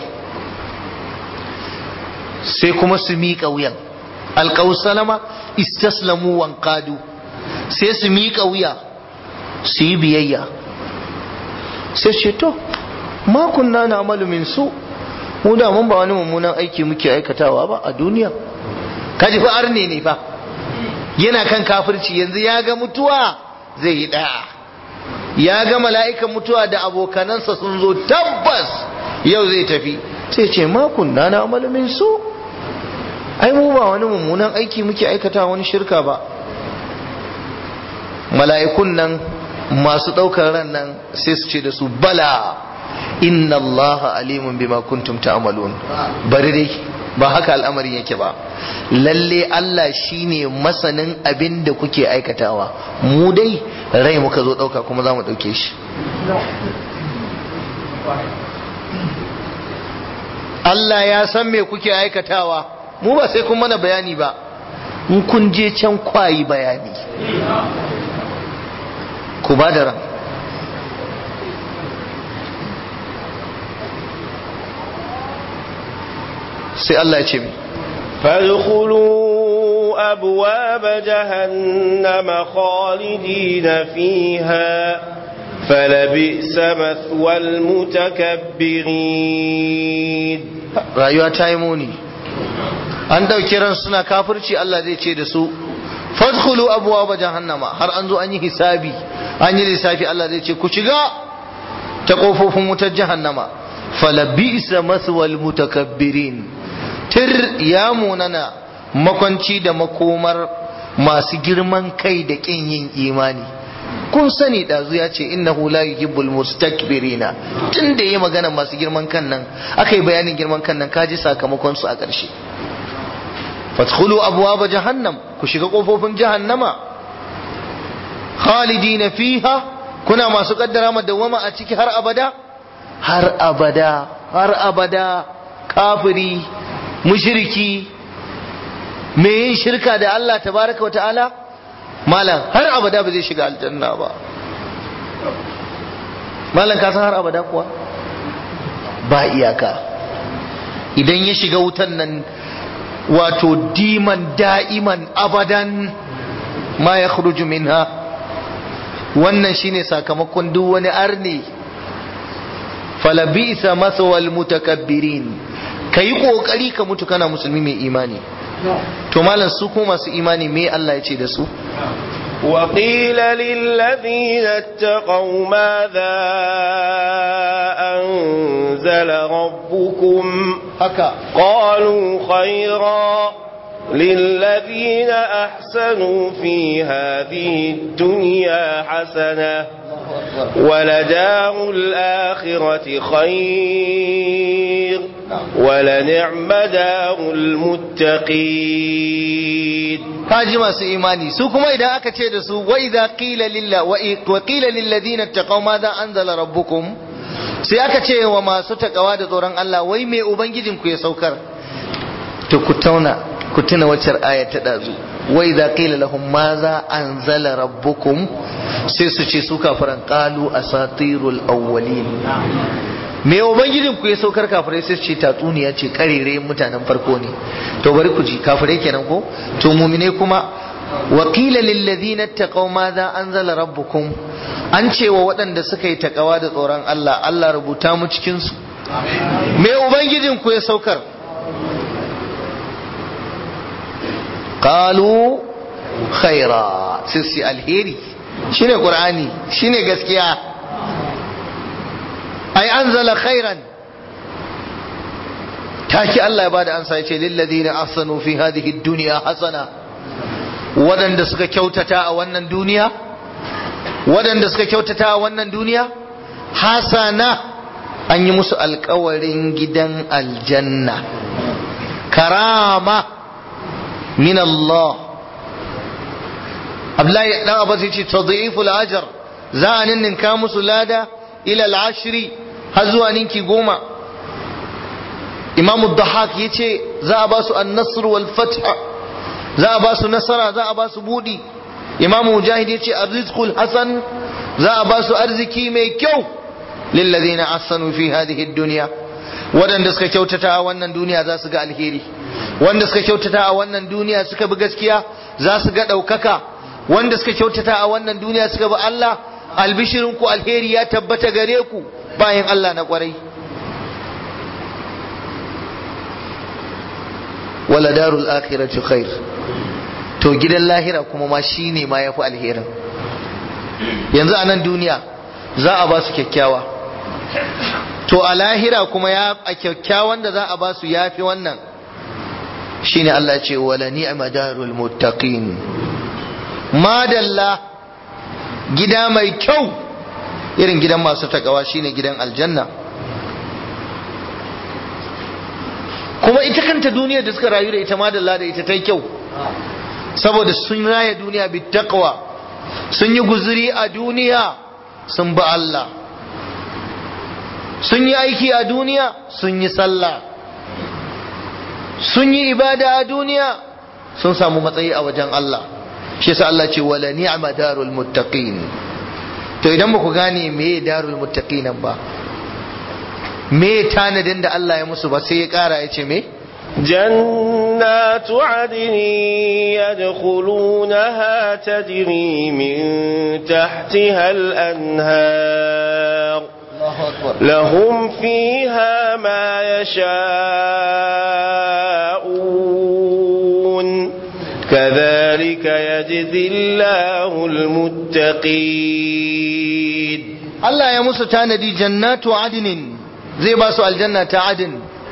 sai kuma su miƙa wuyan. Alƙaw salama istaslamu wanqadu, sai su miƙa wuya su yi biyayya. Sai ce to ma kunna na'malu min su, mu da mun ba wani mummunan aiki muke aikatawa ba a duniya. Kaji fa arne ne fa, yana kan kafirci, yanzu ya ga mutuwa zai yi da'a, ya ga mala'ikan mutuwa da abokanansa sun zo tabbas yau zai tafi, sai ce ma kunna na'malu min su, ai mu ba wani mummunan aiki muke aikata, wani shirka ba. Mala'ikun nan masu ɗaukar ran nan sai su ce da su bala inna Allah alimun bima kuntum ta'malun. Bari dai ba haka al'amarin yake ba, lalle Allah shine masanin abin da kuke aikatawa, mu dai rai muka zo dauka kuma za mu dauke shi. Allah ya san me kuke aikatawa, mu ba sai kun mana bayani ba, in kun je can kwayi bayani ku ba da ran. sai Allah ya ce mi فادخلوا أبواب جهنم خالدين فيها فلبئس مثوى المتكبرين. rayuwa ta yi muni, an ɗauki ran suna kafirci, Allah zai ce da su fadkhulu abwaaba jahannama, har an zo an yi hisabi an yi lissafi, Allah zai ce ku shiga ta kofofin wutar jahannama. falabisa maswal mutakabbirin, tir ya munana makwanci da makomar masu girman kai da kin yin imani. kun sani dazu ya ce innahu la yuhibbul mustakbirina, tunda yayi magana masu girman kan nan akai bayanin girman kan nan, kaji sakamakon su a ƙarshe. fadkhulu abwaaba jahannam, ku shiga kofofin jahannama, khalidina fiha, kuna masu kaddara madawama a ciki har abada, har abada, har abada. Kafiri, mushriki, me yin shirka da Allah tabaraka wa ta'ala, malam har abada ba zai shiga aljanna ba. malam ka san har abada kuwa ba iyaka. idan ya shiga wutan nan wato diman da'iman abadan ma ya khruju minha, wannan shine sakamakon duk wani arni. falabisa maswal mutakabbirin, kai kokari ka mutu kana musulmi mai imani. to malam su kuma masu imani me Allah ya ce da su? وقيل للذين اتقوا ماذا أنزل ربكم قالوا خيرا للذين أحسنوا في هذه الدنيا حسنة ولدار الآخرة خير ولنعم دار المتقين. kaji masu imani su kuma idan aka ce da su wa idza qila lillahi wa qila lil ladina taqaw madha anzala rabbukum, sai aka ce wa masu takawa da tsoron Allah wai me ubangijin ku ya saukar, to ku tuna waccar aya ta dazu wa idza qila lahum madha anzala rabbukum, sai su ce su kafiran qalu asatirul awwalin. me ubangijin ku ya saukar? kafirai sai ce tatsuniya ce, karere mutanen farko ne. to bari ku ji, kafirai kenan ko? to mu'mine kuma wa qila lil ladina taqaw madha anzala rabbukum, an ce wa waɗanda suka yi takawa da tsoron Allah, Allah rubuta mu cikin su, me ubangijin ku ya saukar? qalu khaira, sai alheri, shine qur'ani, shine gaskiya. ai anzala khairan, taki Allah ya bada ansa yace lil ladina ahsanu fi hadhihi dunya hasana, wadanda suka kyautata a wannan duniya, wadanda suka kyautata a wannan duniya hasana, an yi musu alkawarin gidan aljanna, karama min Allah. Abdullahi dan Abbas yace tadhiful ajr, za a ninninka musu lada ila al-ashri, har zuwa ninki 10. Imam Dhahak yace za a ba su an-nasr wal fath, za a ba su nasara, za a ba su budi. Imam Mujahid yace ar-rizqul hasan, za a ba su arziki mai kyau. lil ladina ahsanu fi hadhihi ad-dunya, wadanda suka kyautata a wannan duniya za su ga alheri, wanda suka kyautata a wannan duniya suka bi gaskiya za su ga daukaka, wanda suka kyautata a wannan duniya suka bi Allah, albishirin ku alheri ya tabbata gare ku bayan Allah na kwarai. wala darul akhirati khair, to gidan lahira kuma ma shine ma yafi alherin. yanzu a nan duniya za a ba su kyakkyawa, to a lahira kuma a kyakkyawan da za a ba su yafi wannan. shine Allah ya ce wala ni'ma darul muttaqin, madalla gida mai kyau irin gidan masu takawa shine gidan aljanna. kuma ita kanta duniyar da suka rayu da ita madalla da ita ta yi kyau saboda sun raya duniya bi taqwa, sun yi guzuri a duniya sun bi Allah, sun yi aiki a duniya sun yi sallah, sun yi ibada a duniya sun samu matsayi a wajen Allah. shi yasa Allah ce wala ni'ma darul muttaqin. to idan ba ku gane me darul muttaqin ba, me tanadin da Allah ya musu ba, sai ya kara ya ce me جنات عدن يدخلونها تجري من تحتها الأنهار لهم فيها ما يشاءون كذلك يجزي الله المتقين. الله يا موسى تاندي جنات عدن زي باسو الجنة عدن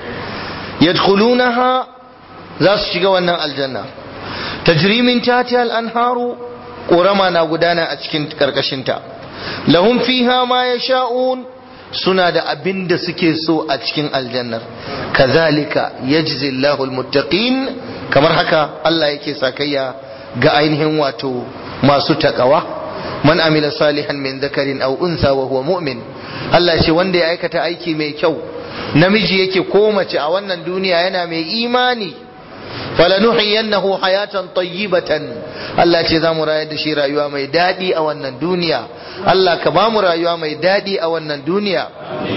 يدخلونها za su shiga wannan aljanna tajri min tahtiha al-anharu ƙorama na gudana a cikin karkashinta lahum fiha ma yasha'un suna da abin da suke so a cikin aljannar kazalika yajzi Allahu al-muttaqin kamar haka Allah yake sakayya ga ainihin wato masu takawa man amila salihan min dhakarin aw untha wa huwa mu'min Allah ce wanda ya aikata aiki mai kyau namiji yake ko mace a wannan duniya yana mai imani falanuhiyannahu hayatan tayyibatan Allah ce za mu rayar da shi rayuwa mai dadi a wannan duniya. Allah ka ba mu rayuwa mai dadi a wannan duniya.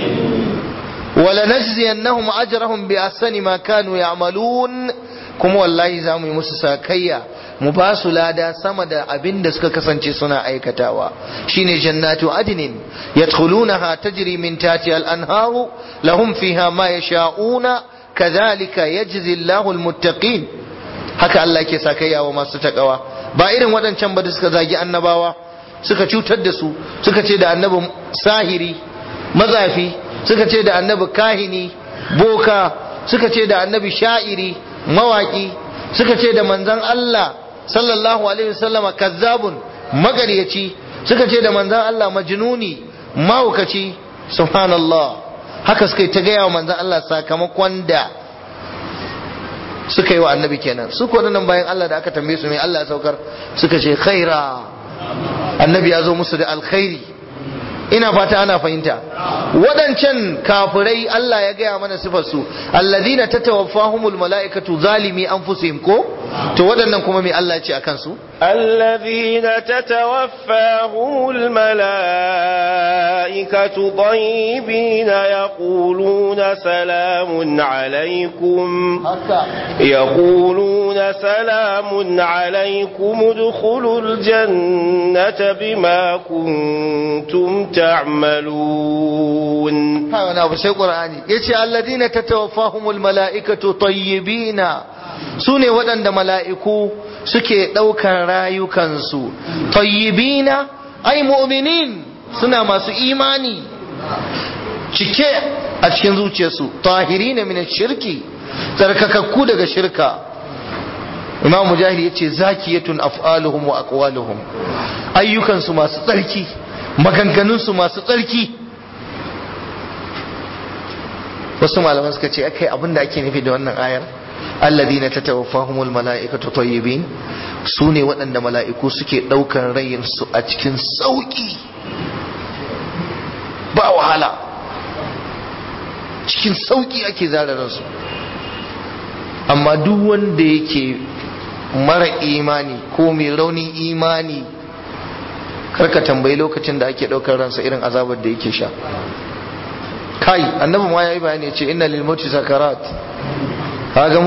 wala najziyannahum ajrahum bi ahsani ma kanu ya'malun kuma wallahi za mu yi musu sakayya mu ba su lada sama da abin da suka kasance suna aikatawa shine jannatu adnin yadkhulunaha tajri min tahtiha al-anharu lahum fiha ma yasha'una kadhalika yajzi Allahu al-muttaqin. haka Allah yake sakayya wa masu takawa ba irin waɗancan ba da suka zagi annabawa suka cutar da su, suka ce da annabi sahiri mazafi, suka ce da annabi kahini boka, suka ce da annabi sha'iri mawaki, suka ce da manzon Allah sallallahu alaihi wasallam kazzabun magaryaci, suka ce da manzon Allah majnuni mahaukaci. subhanallah, haka suka yi ta gaya wa manzon Allah sakamakon da suka yi wa annabi kenan. su ko nan bayan Allah da aka tambaye su mai Allah ya saukar, suka ce khaira, annabi ya zo musu da alkhairi. ina fata ana fahimta. waɗancan kafirai Allah ya gaya mana sifar su alladhina tatawaffahumul malaikatu zalimi anfusihim ko to waɗannan kuma me Allah ya ce akan su alladhina tatawaffahumul malaikatu tayyibina yaquluna salamun alaykum yaquluna salamun alaykum udkhulul jannata bima kuntum تعملون. هذا أبو سيد القرآن يتي الذين تتوفاهم الملائكة طيبين سوني ودن ملائكو سكي دوكا رايو كنسو طيبين أي مؤمنين سنة ما سو إيماني cike a cikin zuciyarsu tahirina min shirki tsarkakakku daga shirka. Imam Mujahid yace zakiyatun af'aluhum wa aqwaluhum, ayyukansu masu tsarki maganganunsu masu tsarki. wasu malaman suka ce akai abinda ake nufi da wannan ayar alladhina tatawaffahumul malaikatu tayyibin sune waɗanda mala'iku suke ɗaukar rayinsu a cikin sauki ba wahala, cikin sauki ake zara ransu. amma duk wanda yake mara imani ko mai raunin imani karka tambayi lokacin da ake daukar ransa irin azabar da yake sha. kai annabi ma yayi bayani yace inna lil mauti sakarat. kaga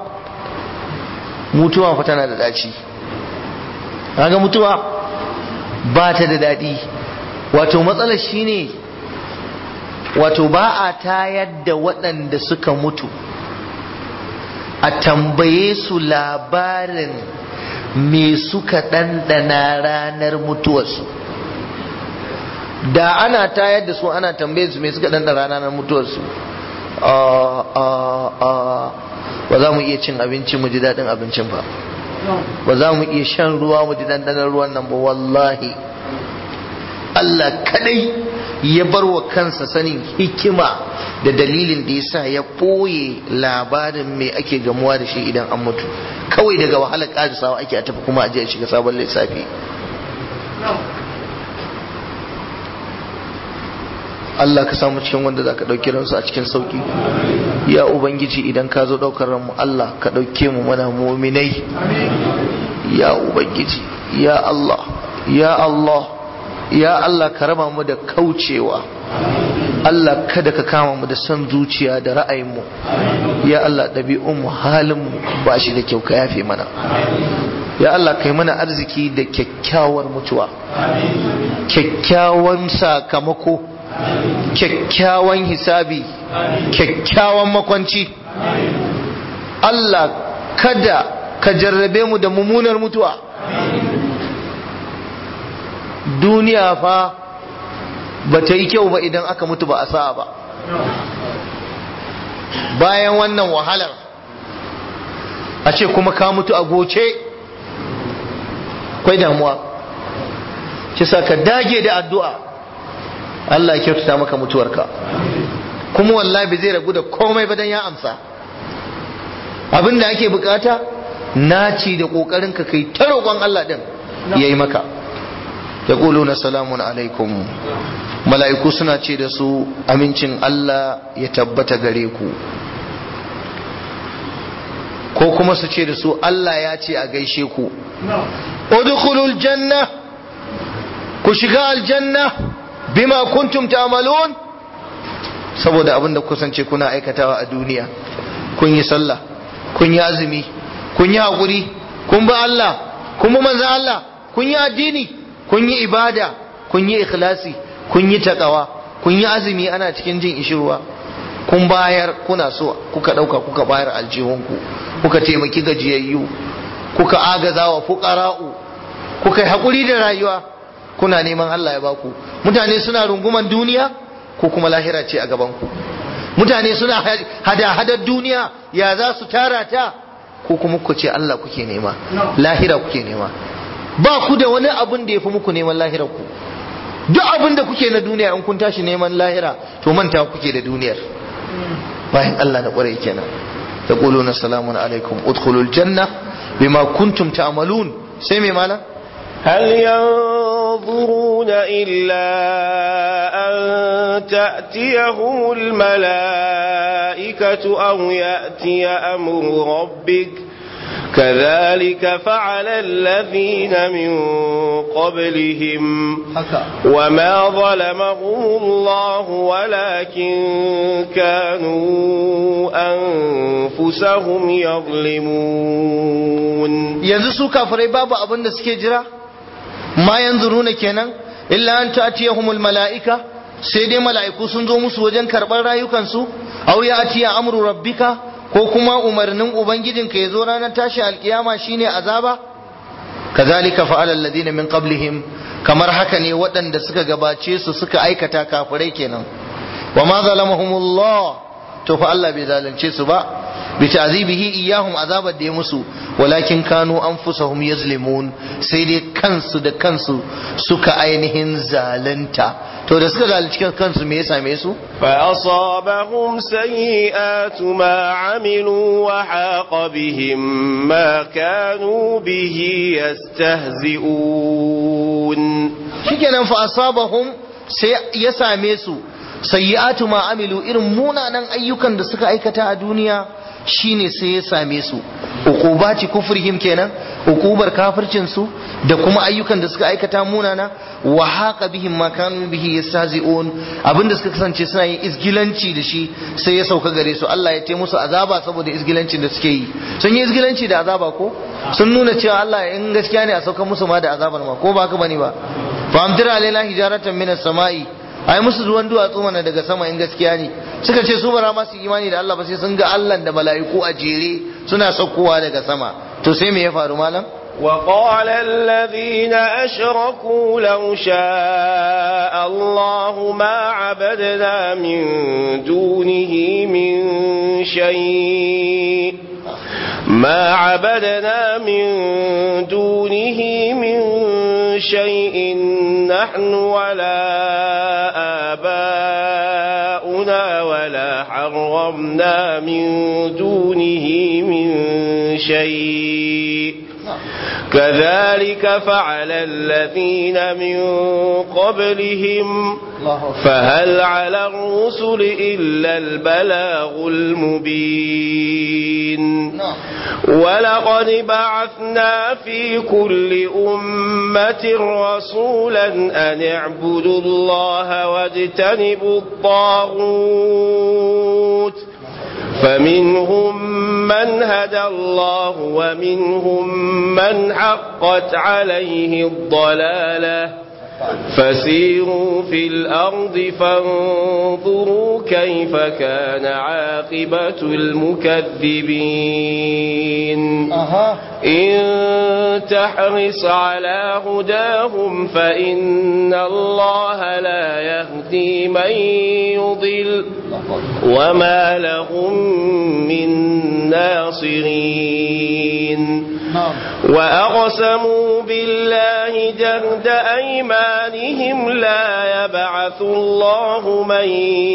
mutuwa fa tana da daci. kaga mutuwa ba ta da dadi. wato matsalar shine wato ba a tayar da waɗanda suka mutu a tambaye su labarin me suka ɗanɗana ranar mutuwarsu. da ana tayar da su ana tambaye su me suka ɗanɗana ranar mutuwarsu, ba za mu iya cin abinci mu ji daɗin abincin ba, ba za mu iya shan ruwa mu ji ɗanɗanar ruwan nan ba. wallahi Allah kadai ya bar wa kansa sanin hikima da dalilin da yasa ya ɓoye labarin me ake gamuwa da shi idan an mutu. Kawai daga wahalar ƙarisawa ake a tafi kuma a je a shiga sabon lissafi. Allah ka samu cikin wanda za ka ɗauki ransu a cikin sauƙi. Ya Ubangiji idan ka zo ɗaukar ranmu Allah ka ɗauke mu mana muminai. Ya Ubangiji, ya Allah, ya Allah, ya Allah ka raba mu da kaucewa. Allah kada ka kama mu da son zuciya da ra'ayinmu. Ya Allah ɗabi'unmu halinmu ba shi da kyau ka yafe mana. Ya Allah kai mana arziki da kyakkyawar mutuwa, kyakkyawan sakamako, kyakkyawan hisabi, kyakkyawan makwanci. Allah kada ka jarrabe mu da mummunar mutuwa. Duniya fa ba ta yi kyau ba idan aka mutu ba a sa'a ba. Bayan wannan wahalar a ce kuma ka mutu a goce, akwai damuwa. Kisa ka dage da addu'a Allah ya kyautata maka mutuwarka, kuma wallahi bai zai ragu da komai ba dan ya amsa. Abin da ake bukata naci da kokarin ka kai ta roƙon Allah din yayi maka. Yaquluna salamun alaikum, mala'iku suna ce da su amincin Allah ya tabbata gare ku, ko kuma su ce da su Allah ya ce a gaishe ku. Udkhulul janna, ku shiga aljanna bima kuntum ta'malun, saboda abin da kusance kuna aikatawa a duniya. Kun yi sallah, kun yi azumi, kun yi haƙuri, kun bi Allah, kun bi manzon Allah, kun yi addini, kun yi ibada, kun yi ikhlasi, kun yi taqwa, kun yi azumi ana cikin jin ishirwa, kun bayar kuna so kuka dauka kuka bayar aljihunku, kuka taimaki gajiyayyu, kuka agaza wa fuqara'u, kuka yi haƙuri da rayuwa, kuna neman Allah ya baku. Mutane suna runguman duniya ko kuma lahira ce a gaban ku. Mutane suna hada-hadar duniya ya za su tara ta, ko kuma ku ce Allah kuke nema, lahira kuke nema. Ba ku da wani abun da ya fi muku neman lahirar ku. Duk abin da kuke na duniya in kun tashi neman lahira to manta kuke da duniyar. Bayan Allah na ƙwarai kenan. Yaquluna salamun alaikum udkhulul janna bima kuntum ta'malun. Sai me malam? هل ينظرون إلا أن تأتيهم الملائكة أو يأتي أمر ربك كذلك فعل الذين من قبلهم وما ظلمهم الله ولكن كانوا أنفسهم يظلمون. ينزسوا كافرين بابا أبن دسكي جرا ما ينظرون كينا إلا أن تأتيهم الملائكة سيدي ملائكو سنزو مسوجن كربان رايوكانسو أو يأتي أمر ربك ko kuma umarnin ubangijinka ya zo ranar tashi alkiyama shine azaba. Kazalika fa'ala alladhina min qablihim, kamar haka ne waɗanda suka gabace su suka aikata, kafirai kenan. Wa ma zalamahumullah, to fa Allah bai zalunce su ba bi ta'zibihi iyahum, azabar da ya musu, walakin kanu anfusahum yazlimun, sai dai kansu da kansu suka ainihin zalunta. To da suka zalunci kansu me ya same su? Fa asabahum sayyi'atu ma amilu wa haqa bihim ma kanu bihi yastahzi'un. Shikenan fa asabahum, sai ya same su sayyi'atu ma amilu, irin munanan ayyukan da suka aikata a duniya shine sai ya same su. Uqubati kufrihim kenan, uqubar kafircin su da kuma ayyukan da suka aikata munana. Wa haqa bihim ma kanu bihi yastahzi'un, abinda suka kasance suna yin izgilanci da shi sai ya sauka gare su. Allah ya taimusu azaba saboda izgilancin da suke yi. Sun yi izgilanci da azaba ko sun nuna cewa Allah in gaskiya ne a sauka musu ma da azabar ma, ko ba haka bane ba? Fa amtira alaina hijaratan minas sama'i, ai musu ruwan duwatsu mana daga sama in gaskiya ne. Suka ce su bara ma su imani da Allah ba sai sun ga Allah da mala'iku a jere suna saukowa daga sama. To sai me ya faru malam? وقال الذين أشركوا لو شاء الله ما عبدنا من دونه من شيء ما عبدنا من دونه من شيء نحن ولا آباؤنا ولا حرمنا من دونه من شيء كذلك فعل الذين من قبلهم فهل على الرسل إلا البلاغ المبين ولقد بعثنا في كل أمة رسولا أن اعبدوا الله واجتنبوا الطاغوت فمنهم من هدى الله ومنهم من حقت عليه الضلالة فسيروا في الأرض فانظروا كيف كان عاقبة المكذبين إن تحرص على هداهم فإن الله لا يهدي من يضل وما لهم من ناصرين وأقسموا بالله جهد أيمانهم لا يبعث الله من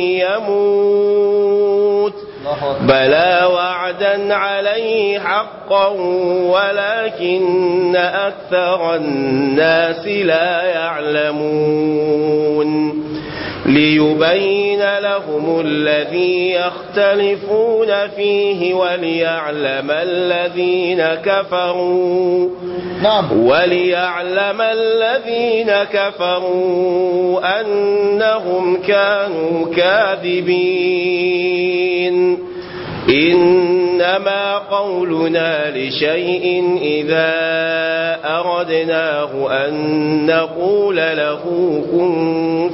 يموت بلى وعدا عليه حقا ولكن أكثر الناس لا يعلمون ليبين لهم الذي يختلفون فيه وليعلم الذين كفروا أنهم كانوا كاذبين إنما قولنا لشيء إذا أردناه أن نقول له كن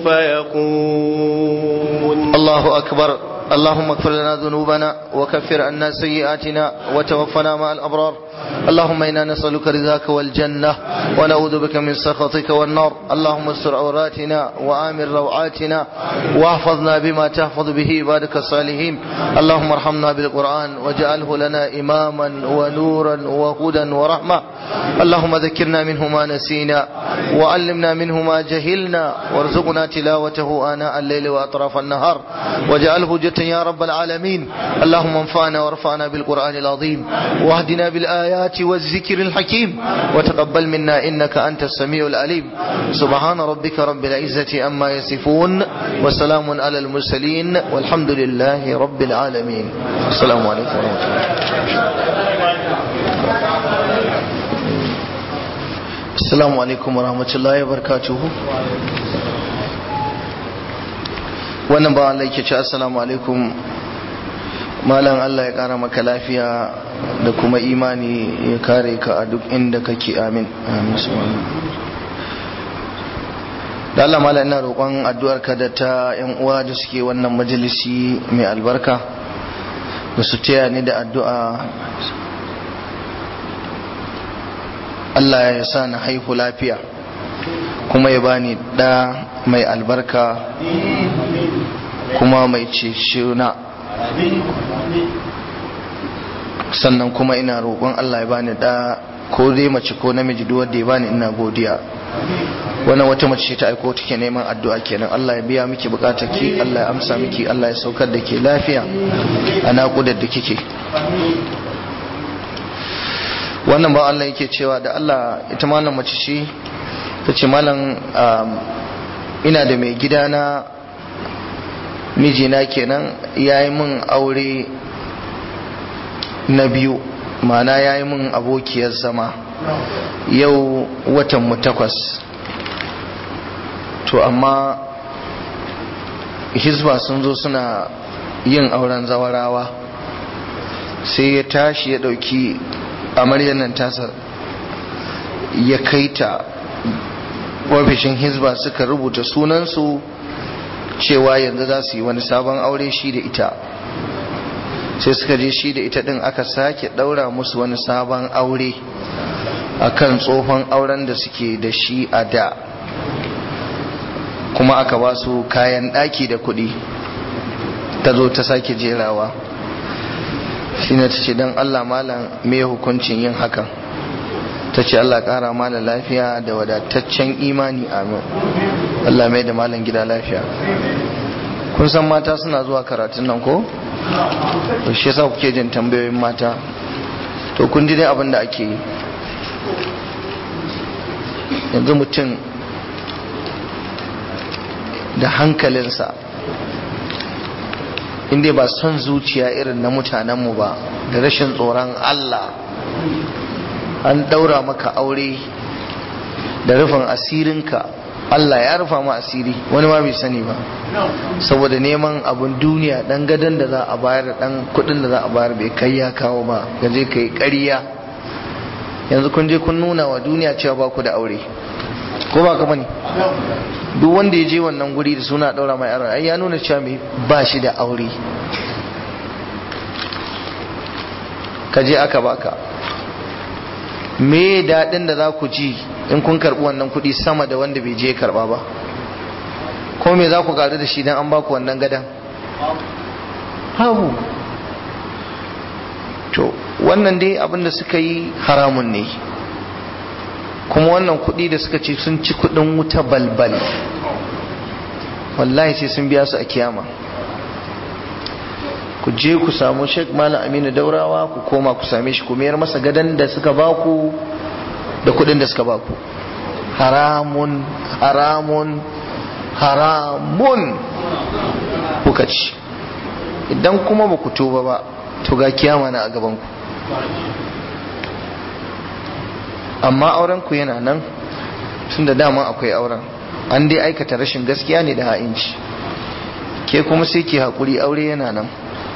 فيكون. الله أكبر. اللهم اغفر لنا ذنوبنا وكفر عنا سيئاتنا وتوفنا مع الأبرار. اللهم إنا نسألك رضاك والجنة ونعوذ بك من سخطك والنار. اللهم استر عوراتنا وآمن روعاتنا واحفظنا بما تحفظ به عبادك الصالحين. اللهم ارحمنا بالقرآن واجعله لنا إماما ونورا وهدى ورحمة. اللهم ذكرنا منه ما نسينا وعلمنا منه ما جهلنا وارزقنا تلاوته آناء الليل وأطراف النهار واجعله حجة يا رب العالمين. اللهم انفعنا وارفعنا بالقرآن العظيم واهدنا بالآيات والذكر الحكيم وتقبل منا إنك أنت السميع العليم. سبحان ربك رب العزة أما يصفون وسلام على المرسلين والحمد لله رب العالمين. السلام عليكم ورحمة الله. السلام عليكم ورحمة الله وبركاته. wannan ba Allah yake ce assalamu alaikum malam, Allah ya kara maka lafiya da kuma imani ya kare ka a duk inda kake, amin. da Allah malam ina roƙon addu'ar ka da ta yan uwa da suke wannan majalisi mai albarka da su taya ni da addu'a Allah ya sa na haihu lafiya kuma ya bani da mai albarka kuma mai cecina, sannan kuma ina roƙon Allah ya bani da ko dai mace ko namiji duk wanda ya bani ina godiya. wannan wata mace ta aiko take neman addu'a kenan. Allah ya biya miki bukatarki, Allah ya amsa miki, Allah ya saukar da ke lafiya a naƙudar da kike. wannan ba Allah yake cewa da Allah ita malam mace ce ta ce malam ina da mai gidana mijina kenan ya yi min aure na biyu, mana ya yi min abokiyar zama yau watan mu 8, to amma hizba sun zo suna yin auren zawarawa, sai ya tashi ya dauki amaryar nan tasa ya kaita ofishin hizba, suka rubuta sunansu cewa yanzu za su yi wani sabon aure shi da ita. sai suka je shi da ita din aka sake daura musu wani sabon aure akan tsohon auren da suke da shi a da, kuma aka ba su kayan daki da kuɗi. ta zo ta sake jerawa, shi ne ta ce don Allah malam me hukuncin yin hakan. ta ta ce Allah ƙara malam lafiya da wadataccen imani, amin. Allah mai da malam gida lafiya. Kun san mata suna zuwa karatun nan ko? To shi yasa kuke jin tambayoyin mata. To kun ji dai abin da ake yi. Yanzu mutum da hankalinsa, inda ba son zuciya irin na mutanenmu ba da rashin tsoron Allah, an daura maka aure da rufin asirinka, Allah ya rufa ma asiri, wani ma bai sani ba, saboda neman abin duniya, dan gadon da za a bayar da dan kudin da za a bayar bai kai ya kawo ba, gaje kai ƙarya. Yanzu kun je kun nuna wa duniya cewa ba ku da aure, ko ba ka bane? Duk wanda ya je wannan guri da suna daura mai aure, ai ya nuna cewa mai ba shi da aure. Ka je aka baka, me daɗin da za ku ji in kun karɓi wannan kuɗi sama da wanda bai je karɓa ba? Ko me za ku ƙaru da shi don an baku wannan gadan? Habu. To wannan dai abin da suka yi haramun ne, kuma wannan kuɗi da suka ce sun ci kuɗin wuta balbal, wallahi sai sun biya su a kiyama. Ku je ku samu Sheikh Malam Aminu Daurawa, ku koma ku same shi, ku mayar masa gadan da suka baku da kuɗin da suka baku. Haramun, haramun, haramun kuka ci. Idan kuma ba ku tuba ba, to ga kiyama na a gabanku. Amma auren ku yana nan, tun da dama akwai auren, an dai aikata rashin gaskiya ne da ha'inci. Ke kuma sai ke haƙuri, aure yana nan.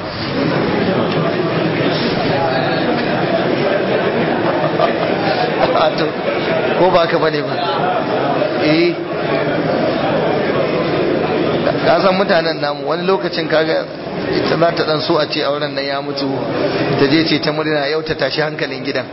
Ko ba ka bane ba? Ka san mutanen namu wani lokacin kaga ita za ta dan so a ce auren nan ya mutu, ta je ce ta murna yau ta tashi hankalin gidan.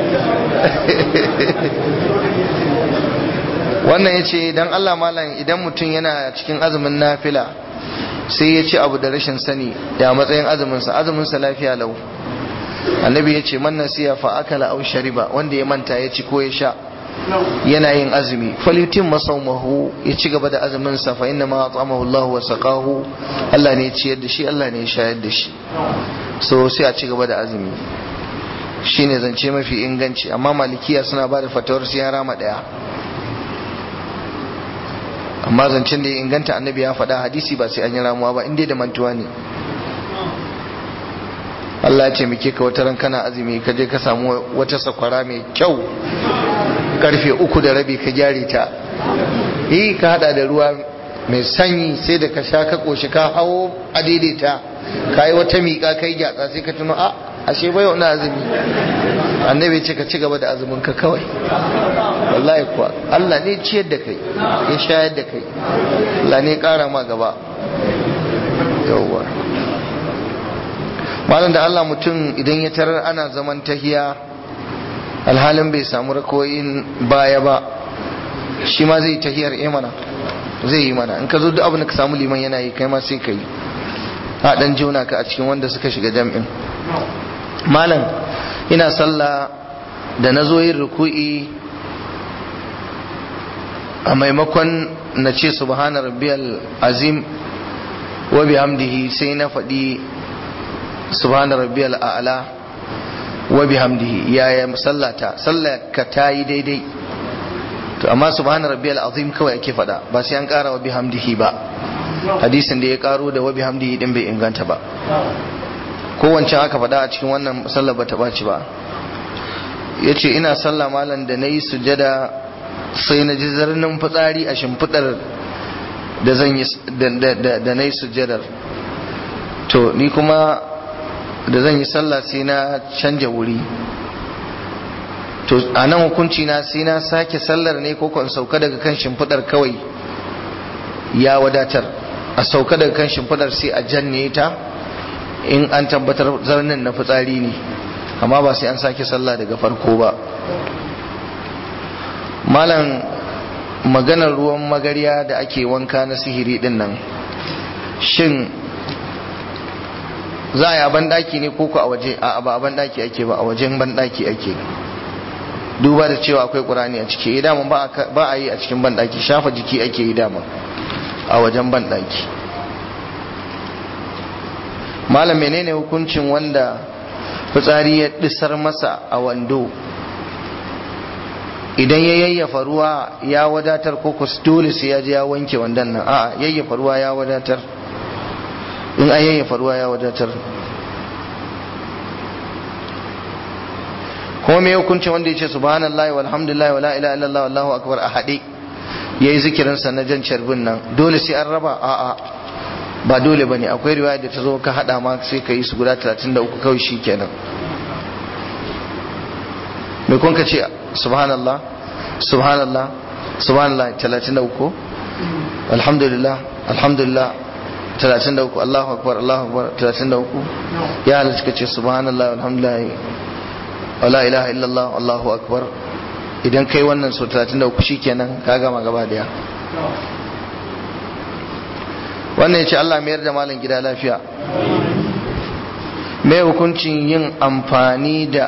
Wannan ya ce don Allah malam, idan mutum yana cikin azumin nafila sai ya ci abu da rashin sani, da matsayin azuminsa lafiya lau. Annabi ya ce man nasiya fa akala aw shariba, wanda ya manta ya ci ko ya sha yana yin azumi, falyutim masawmahu, ya ci gaba da azumin sa, fa inna ma at'amahu Allah wa saqahu, Allah ne ya ciyar da shi, Allah ne ya shayar da shi. So sai a ci gaba da azumi, shine zance mafi inganci. Amma malikiya suna ba da fatawar sai ya rama daya, amma zancen da ya inganta annabi ya faɗa hadisi ba sai an yi ramuwa ba, inda da mantuwa ne. Allah ya ce muke ka wata ran kana azumi ka je ka samu wata sakwara mai kyau karfe 3:30 ka gyare ta, ka hada da ruwa mai sanyi, sai da ka sha ka koshi ka hawo a daidaita, ka yi wata miƙa kai gyatsa, sai ka tuno ashe bai wani azumi. Annabi ce ka ci gaba da azumin ka kawai. Wallahi kuwa Allah ne ciyar da kai, ya shayar da kai, Allah ne ƙara ma gaba. Yawwa malam, da Allah mutum idan ya tarar ana zaman tahiya alhalin bai samu rakoyin baya ba, shi ma zai tahiyar mana, zai yi mana. In ka zo duk abin da ka samu liman yana yi, kai ma sai ka yi, a dan jona ka a cikin wanda suka shiga jam'in. Malam, ina sallah da na zo yin ruku'i, a maimakon na ce subhana rabbiyal azim wa bihamdihi, sai na faɗi subhana rabbiyal a'la wa bihamdihi. Yaya musallata? Sallaka ta yi daidai, to amma subhana rabbiyal azim kawai ake faɗa, ba sai an ƙara wa bihamdihi ba. Hadisin da ya ƙaro da wa bihamdihi din bai inganta ba. Kowancan aka faɗa a cikin wannan sallar bata ɓaci ba. Yace ina sallah malam, da nayi sujada sai na ji zarnin fitsari a shimfidar da zan yi da nayi sujadar. To ni kuma da zan yi sallah sai na canja wuri. To a nan hukunci na sai na sake sallar ne, ko in sauka daga kan shimfidar kawai ya wadatar? A sauka daga kan shimfidar sai a janne ta in an tabbatar zarnin na fitsari ne, amma ba sai an sake sallah daga farko ba. Malam, maganar ruwan magarya da ake wanka na sihiri din nan, shin za a yi a banɗaki ne koko a waje? A ba a banɗaki ake ba, a wajen banɗaki ake. duba da cewa akwai qur'ani a ciki dama ba a yi a cikin bandaki, shafa jiki ake yi dama a wajen bandaki. malam menene hukuncin wanda fitsari ya disar masa a wando, idan ya yayyafa ruwa ya wadatar ko dole sai ya je ya wanke wandan nan? a'a, yayyafa ruwa ya wadatar. in an yayyafa ruwa ya wadatar. kuma me hukuncin wanda ya ce subhanallahi walhamdulillahi wala ilaha illallah wallahu akbar a hade, yayi zikirin sa na jan charbin nan, dole sai an raba? a'a, ba dole bane. akwai riwaya da ta zo ka hada ma sai ka yi su guda 33 kawai shikenan. me kun ka ce subhanallah subhanallah subhanallah 33, alhamdulillah alhamdulillah 33, Allahu akbar Allahu akbar 33. ya halatta kace subhanallah alhamdulillah wala ilaha illallah Allahu akbar. idan kai wannan so 33 shikenan ka gama gaba daya. wannan yace Allah mayar da malam gida lafiya. me hukuncin yin amfani da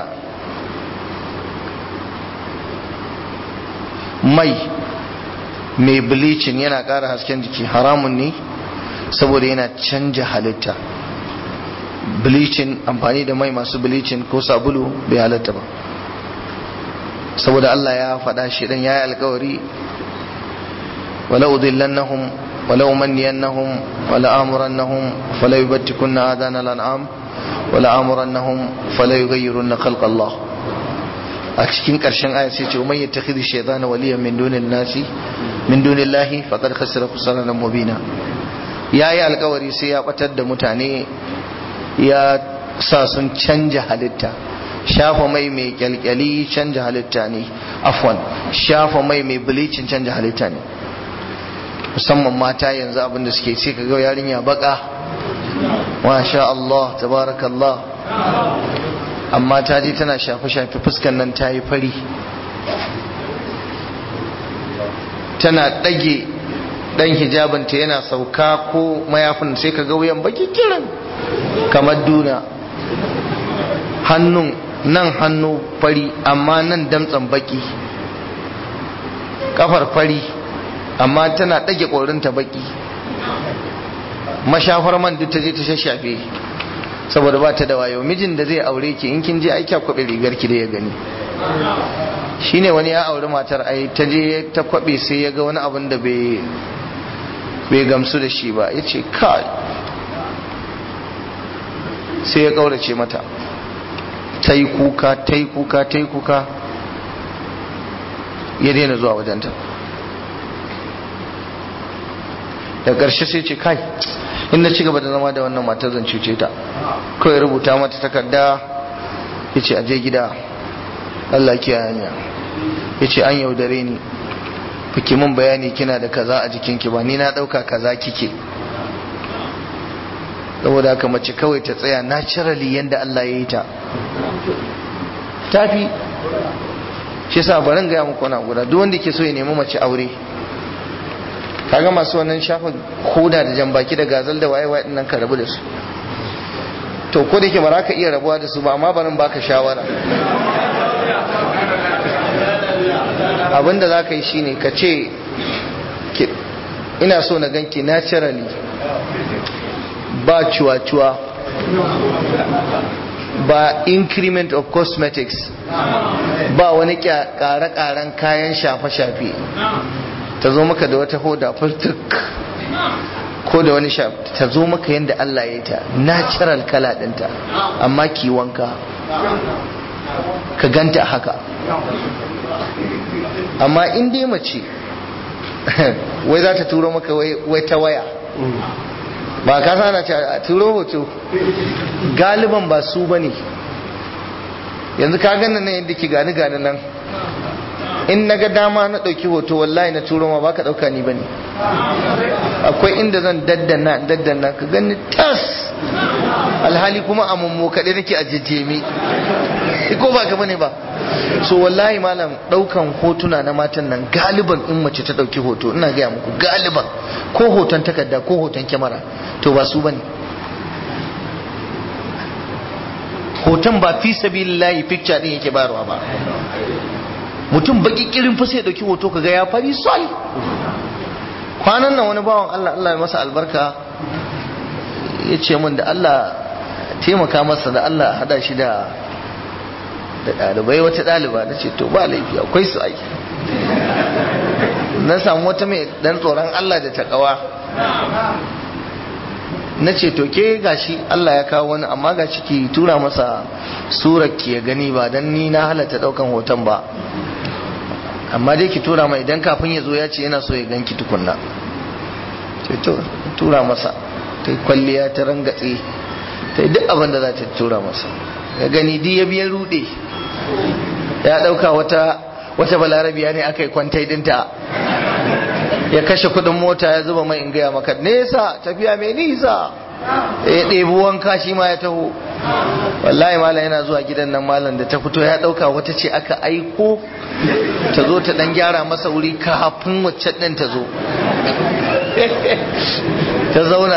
mai bleaching yana ƙara hasken jiki? haramun ne saboda yana canja halitta. bleaching, amfani da mai masu bleaching ko sabulu bai halatta ba, saboda Allah ya faɗa shi dan yayi alƙawari wala udillannahum wala umanniyannahum wala amurannahum fala yubattikunna adana al-an'am wala amurannahum fala yughayyirunna khalqa Allah. a cikin ƙarshen aya sai ce umman yattakhidhi shaytana waliyan min dunillahi faqad khasira khusranan mubina. yayi alƙawari sai ya batar da mutane, ya sa sun canja halitta. shafa mai kyalkyali canja halitta ne, afwan, shafa mai bleaching canja halitta ne. musamman mata yanzu abinda suke ce kaga yarinya baka masha Allah tabarakallah, amma ta je tana shafe fuskan nan ta yi fari, tana ɗage ɗan hijabinta yana sauka ko mayafin sai ka ga wuyan baki kiran kamar duna, hannu fari amma nan damtsan baki, kafar fari amma tana ɗage ƙorinta baki, mashafar man duk ta je ta shashafe saboda ba ta da wayo. mijin da zai aure ki in kin je aiki kwabe rigar ki da ya gani. shine wani ya auri matar ai ta je ta kwabe sai ya ga wani abin da bai gamsu da shi ba, yace kai, sai ya kaurace mata. ta yi kuka ya daina zuwa wajenta. da ƙarshe sai ce kai, in na ci gaba da zama da wannan matar zan cuce ta. kawai rubuta mata takarda ya ce aje gida, Allah kiyaye hanya. ya ce an yaudare ni, fiki mun bayani kina da kaza a jikinki ba, ni na ɗauka kaza kike. saboda haka mace kawai ta tsaya naturally yanda Allah ya yi ta tafi. shi yasa barin gaya muku na guda, duk wanda ke so ya nemi mace aure, kaga masu wannan shafa koda da jambaki da gazal da waye din nan ka rabu da su. to ko da yake ba za ka iya rabuwa da su ba, amma barin baka shawara. abinda za ka yi shine ka ce ina so na ganki naturally, ba cuwa-cuwa, ba increment of cosmetics, ba wani kare-karen kayan shafe-shafe. ta zo maka da wata hoda furtuk ko da wani shafi, ta zo maka yadda Allah ya yi ta natural kala ɗinta, amma ki wanka ka ganta haka. amma in dai mace wai za ta turo maka wai ta waya, ba ka sana ce a turo hoto, galiban ba su bane. yanzu ka ganin nan yadda ki gani nan, in na ga dama na ɗauki hoto wallahi na turo ma baka ɗauka ni bane. akwai inda zan daddana ka gani tas, alhali kuma a mummu kaɗai nake a jejjemi, ko ba ka bane ba. so wallahi malam, ɗaukan hotuna na matan nan galiban in mace ta ɗauki hoto, ina gaya muku galiban ko hoton takarda ko hoton kyamara, to ba su bane. hoton ba fi sabilillahi picture din yake bayarwa ba. mutum baki kirin fa sai dauki hoto kaga ya fari sol. Kwanan nan wani bawan Allah ya masa albarka ya ce min da Allah taimaka masa da Allah hada shi da ɗalibai, wata ɗaliba. Na ce to ba laifi, akwai su ai. Na samu wata mai dan tsoron Allah da takawa. Na ce to ke gashi Allah ya kawo wani, amma gashi ki tura masa surar ki ya gani, ba dan ni na halatta daukan hoton ba, amma dai ki tura mai idan kafin ya zo ya ce yana so ya ganki tukunna. ce to tura masa, ta kwalliya ta rangatse, ta yi duk abin da za ta tura masa. ya gani di ya biya rude, ya dauka wata balarabiya ne aka yi kwantai dinta, ya kashe kudin mota ya zuba mai in gaya maka nesa, tafiya mai nisa, ya ɗebi wanka shi ma ya taho. Wallahi malam yana zuwa gidan nan malam da ta fito ya ɗauka wata ce aka aiko ta zo ta ɗan gyara masa wuri kafin wacce ɗin ta zo. ta zauna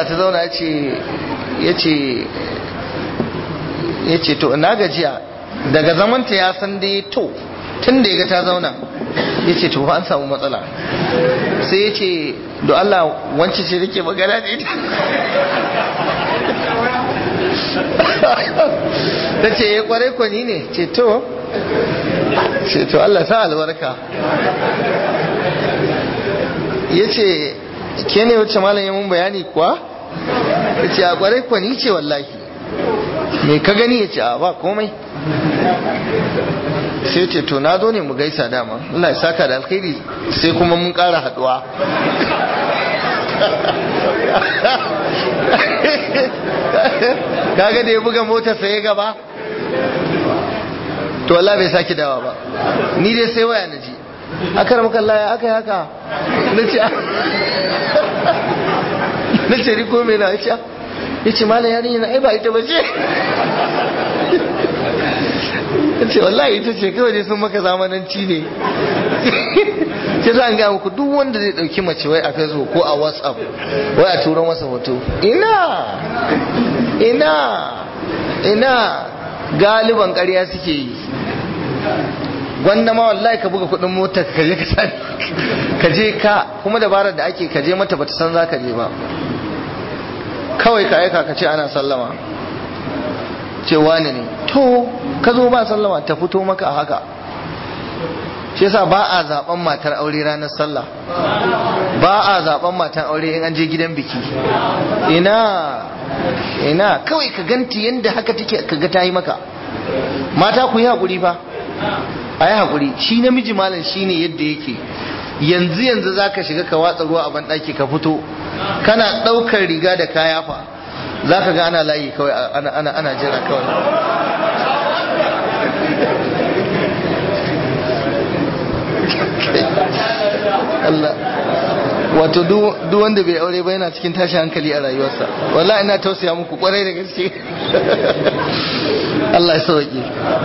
ya ce to na gajiya, daga zamanta ya san dai to tun da ya ga ta zauna ya ce to an samu matsala. sai ya ce do Allah wance ce rike magana da ita. ta ce ya kwarai kwani ne, ce to Allah sa albarka. ya ce ke ne wacce malam ya mun bayani kuwa? ya ce a kwarai kwani ce wallahi. me ka gani? ya ce a ba komai. sai ce to na zo ne mu gaisa dama, Allah ya saka da alkhairi, sai kuma mun ƙara haduwa. kaga da ya buga motar sai gaba, to Allah bai saki dawa ba. ni dai sai waya naji, akar maka Allah ya aka yi haka. nace riko me na yace malam yarinya na ai ba ita bace. ce wallahi ita ce kawai dai sun maka zamananci ne. ce za a gaya muku duk wanda zai dauki mace wai a Facebook ko a WhatsApp wai a turan masa hoto, ina galiban ƙarya suke yi. gwanda ma wallahi ka buga kudin motar ka je ka je ka kuma dabarar da ake ka je mata bata san za ka je ba, kawai ka aika ka ce ana sallama, ce wani ne, to ka zo ba sallama ta fito maka a haka. shi yasa ba a zaben matar aure ranar sallah, ba a zaben matar aure in an je gidan biki. ina kawai ka ganti yanda haka take, ka ga ta yi maka. mata ku yi haƙuri fa, a yi haƙuri. shi namiji malam shi ne yadda yake, yanzu za ka shiga ka watsa ruwa a banɗaki ka fito, kana ɗaukar riga da kaya fa za ka ga ana layi kawai, ana jira kawai. Allah, wato duk wanda bai aure ba yana cikin tashi hankali a rayuwarsa. wallahi ina tausaya muku kwarai da gaske. Allah ya sauke.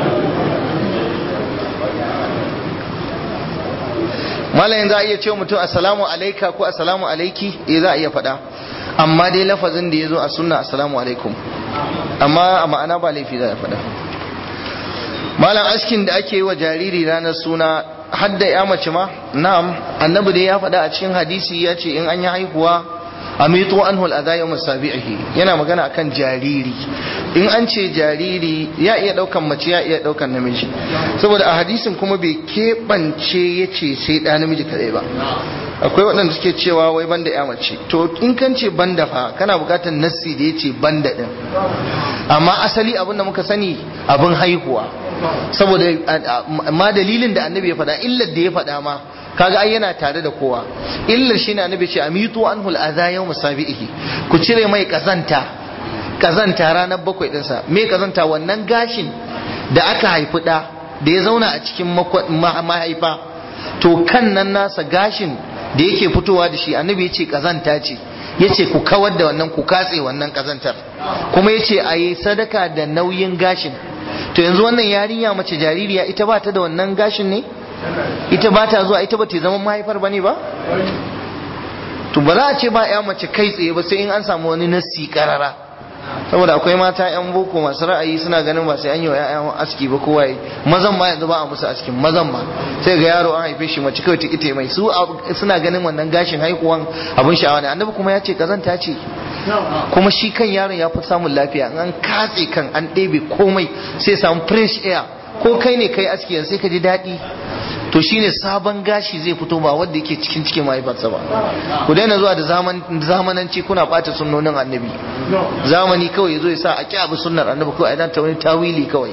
malayin za a iya cewa mutum assalamu alaika ko assalamu alaiki, za a iya faɗa, amma dai lafazin da ya zo a sunna assalamu alaikum, amma a ma'ana ba laifi za a faɗa. malam askin da ake yi wa jariri ranar suna hadda ya mace ma, na'am, annabi dai ya faɗa a cikin hadisi, ya ce in an yi haihuwa amitu anhu al'adha yawm sabi'ihi, yana magana akan jariri. in an ce jariri ya iya daukan mace ya iya daukan namiji, saboda a hadisin kuma bai keɓance ya ce sai ɗa namiji kadai ba. akwai waɗanda suke cewa wai banda ya mace, to in kan ce banda fa kana bukatar nassi da ya ce banda ɗin, amma asali abin da muka sani abin haihuwa, saboda ma dalilin da annabi ya faɗa, illar da ya faɗa ma kaga ai yana tare da kowa. illar shine annabi ce amitu anhu al'adha yawm sabi'ihi, ku cire mai kazanta ranar bakwai dinsa. me kazanta? wannan gashin da aka haifi da ya zauna a cikin mahaifa, to kan nan nasa gashin da yake fitowa da shi, annabi ya ce kazanta ce, ya ce ku kawar da wannan, ku katse wannan kazantar, kuma ya ce a yi sadaka da nauyin gashin. to yanzu wannan yarinya mace jaririya ita ba ta da wannan gashin ne? ita ba ta zuwa, ita ba ta zama mahaifar ba ne ba? to ba za a ce ba ya mace kai tsaye ba, sai in an samu wani nassi karara. saboda akwai mata yan boko masu ra'ayi suna ganin ba sai an yi wa ƴaƴan aski ba kowa yi, mazan ma yanzu ba a musu askin, mazan ma sai ga yaro an haife shi mace kawai ta ite mai, su suna ganin wannan gashin haihuwan abin sha'awa ne. Annabi kuma ya ce kazanta ce, kuma shi kan yaron ya fi samun lafiya an katse kan an ɗebe komai sai samu fresh air. Ko kai ne kai aski yanzu sai ka ji daɗi, to shine sabon gashi zai fito ba wanda yake cikin mahaifarsa ba. Ku daina zuwa da zamananci kuna ɓata sunnonin annabi, zamani kawai ya zo ya sa a ƙi abu sunnar annabi kawai idan ta wani tawili kawai.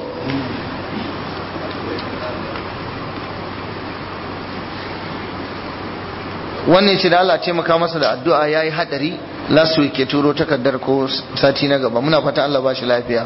wannan ce da Allah taimaka masa da addu'a yayi hadari last week ya turo takardar ko sati na gaba, muna fata Allah ba shi lafiya.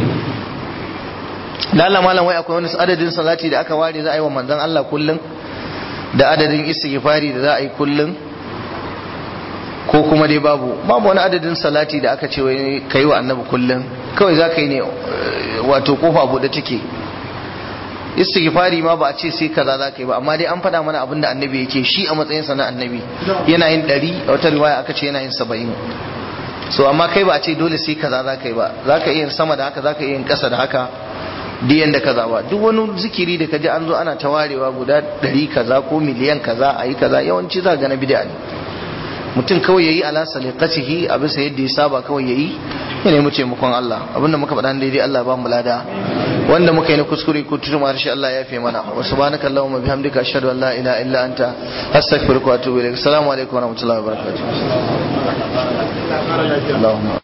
da Allah malam wai akwai wani adadin salati da aka ware za a yi wa manzon Allah kullum, da adadin istighfari da za a yi kullum, ko kuma dai babu wani adadin salati da aka ce wai kai wa annabi kullum, kawai za ka yi ne wato kofa bude take. Istighfari ma ba a ce sai kaza za ka yi ba, amma dai an faɗa mana abinda annabi yake shi a matsayin sa na annabi, yana yin 100, a wata riwaya aka ce yana yin 70. so amma kai ba a ce dole sai kaza za ka yi ba, za ka iya yin sama da haka, za ka iya yin ƙasa da haka, duk yanda kaza ba. Duk wani zikiri da kaji an zo ana ta warewa guda 100 kaza ko miliyan kaza a yi kaza, yawanci za ga na bid'a ne. mutum kawai yayi ala saliqatihi a bisa yadda ya saba kawai yayi, ya nemi taimakon Allah. abinda muka faɗa daidai Allah ba mu lada, wanda muka yi na kuskure ko tutuma harshe Allah ya fi mana. wa subhanaka allahumma bihamdika ashhadu an la ilaha illa anta astaghfiruka wa atubu ilaik. Assalamu alaikum wa rahmatullahi wa barakatuh.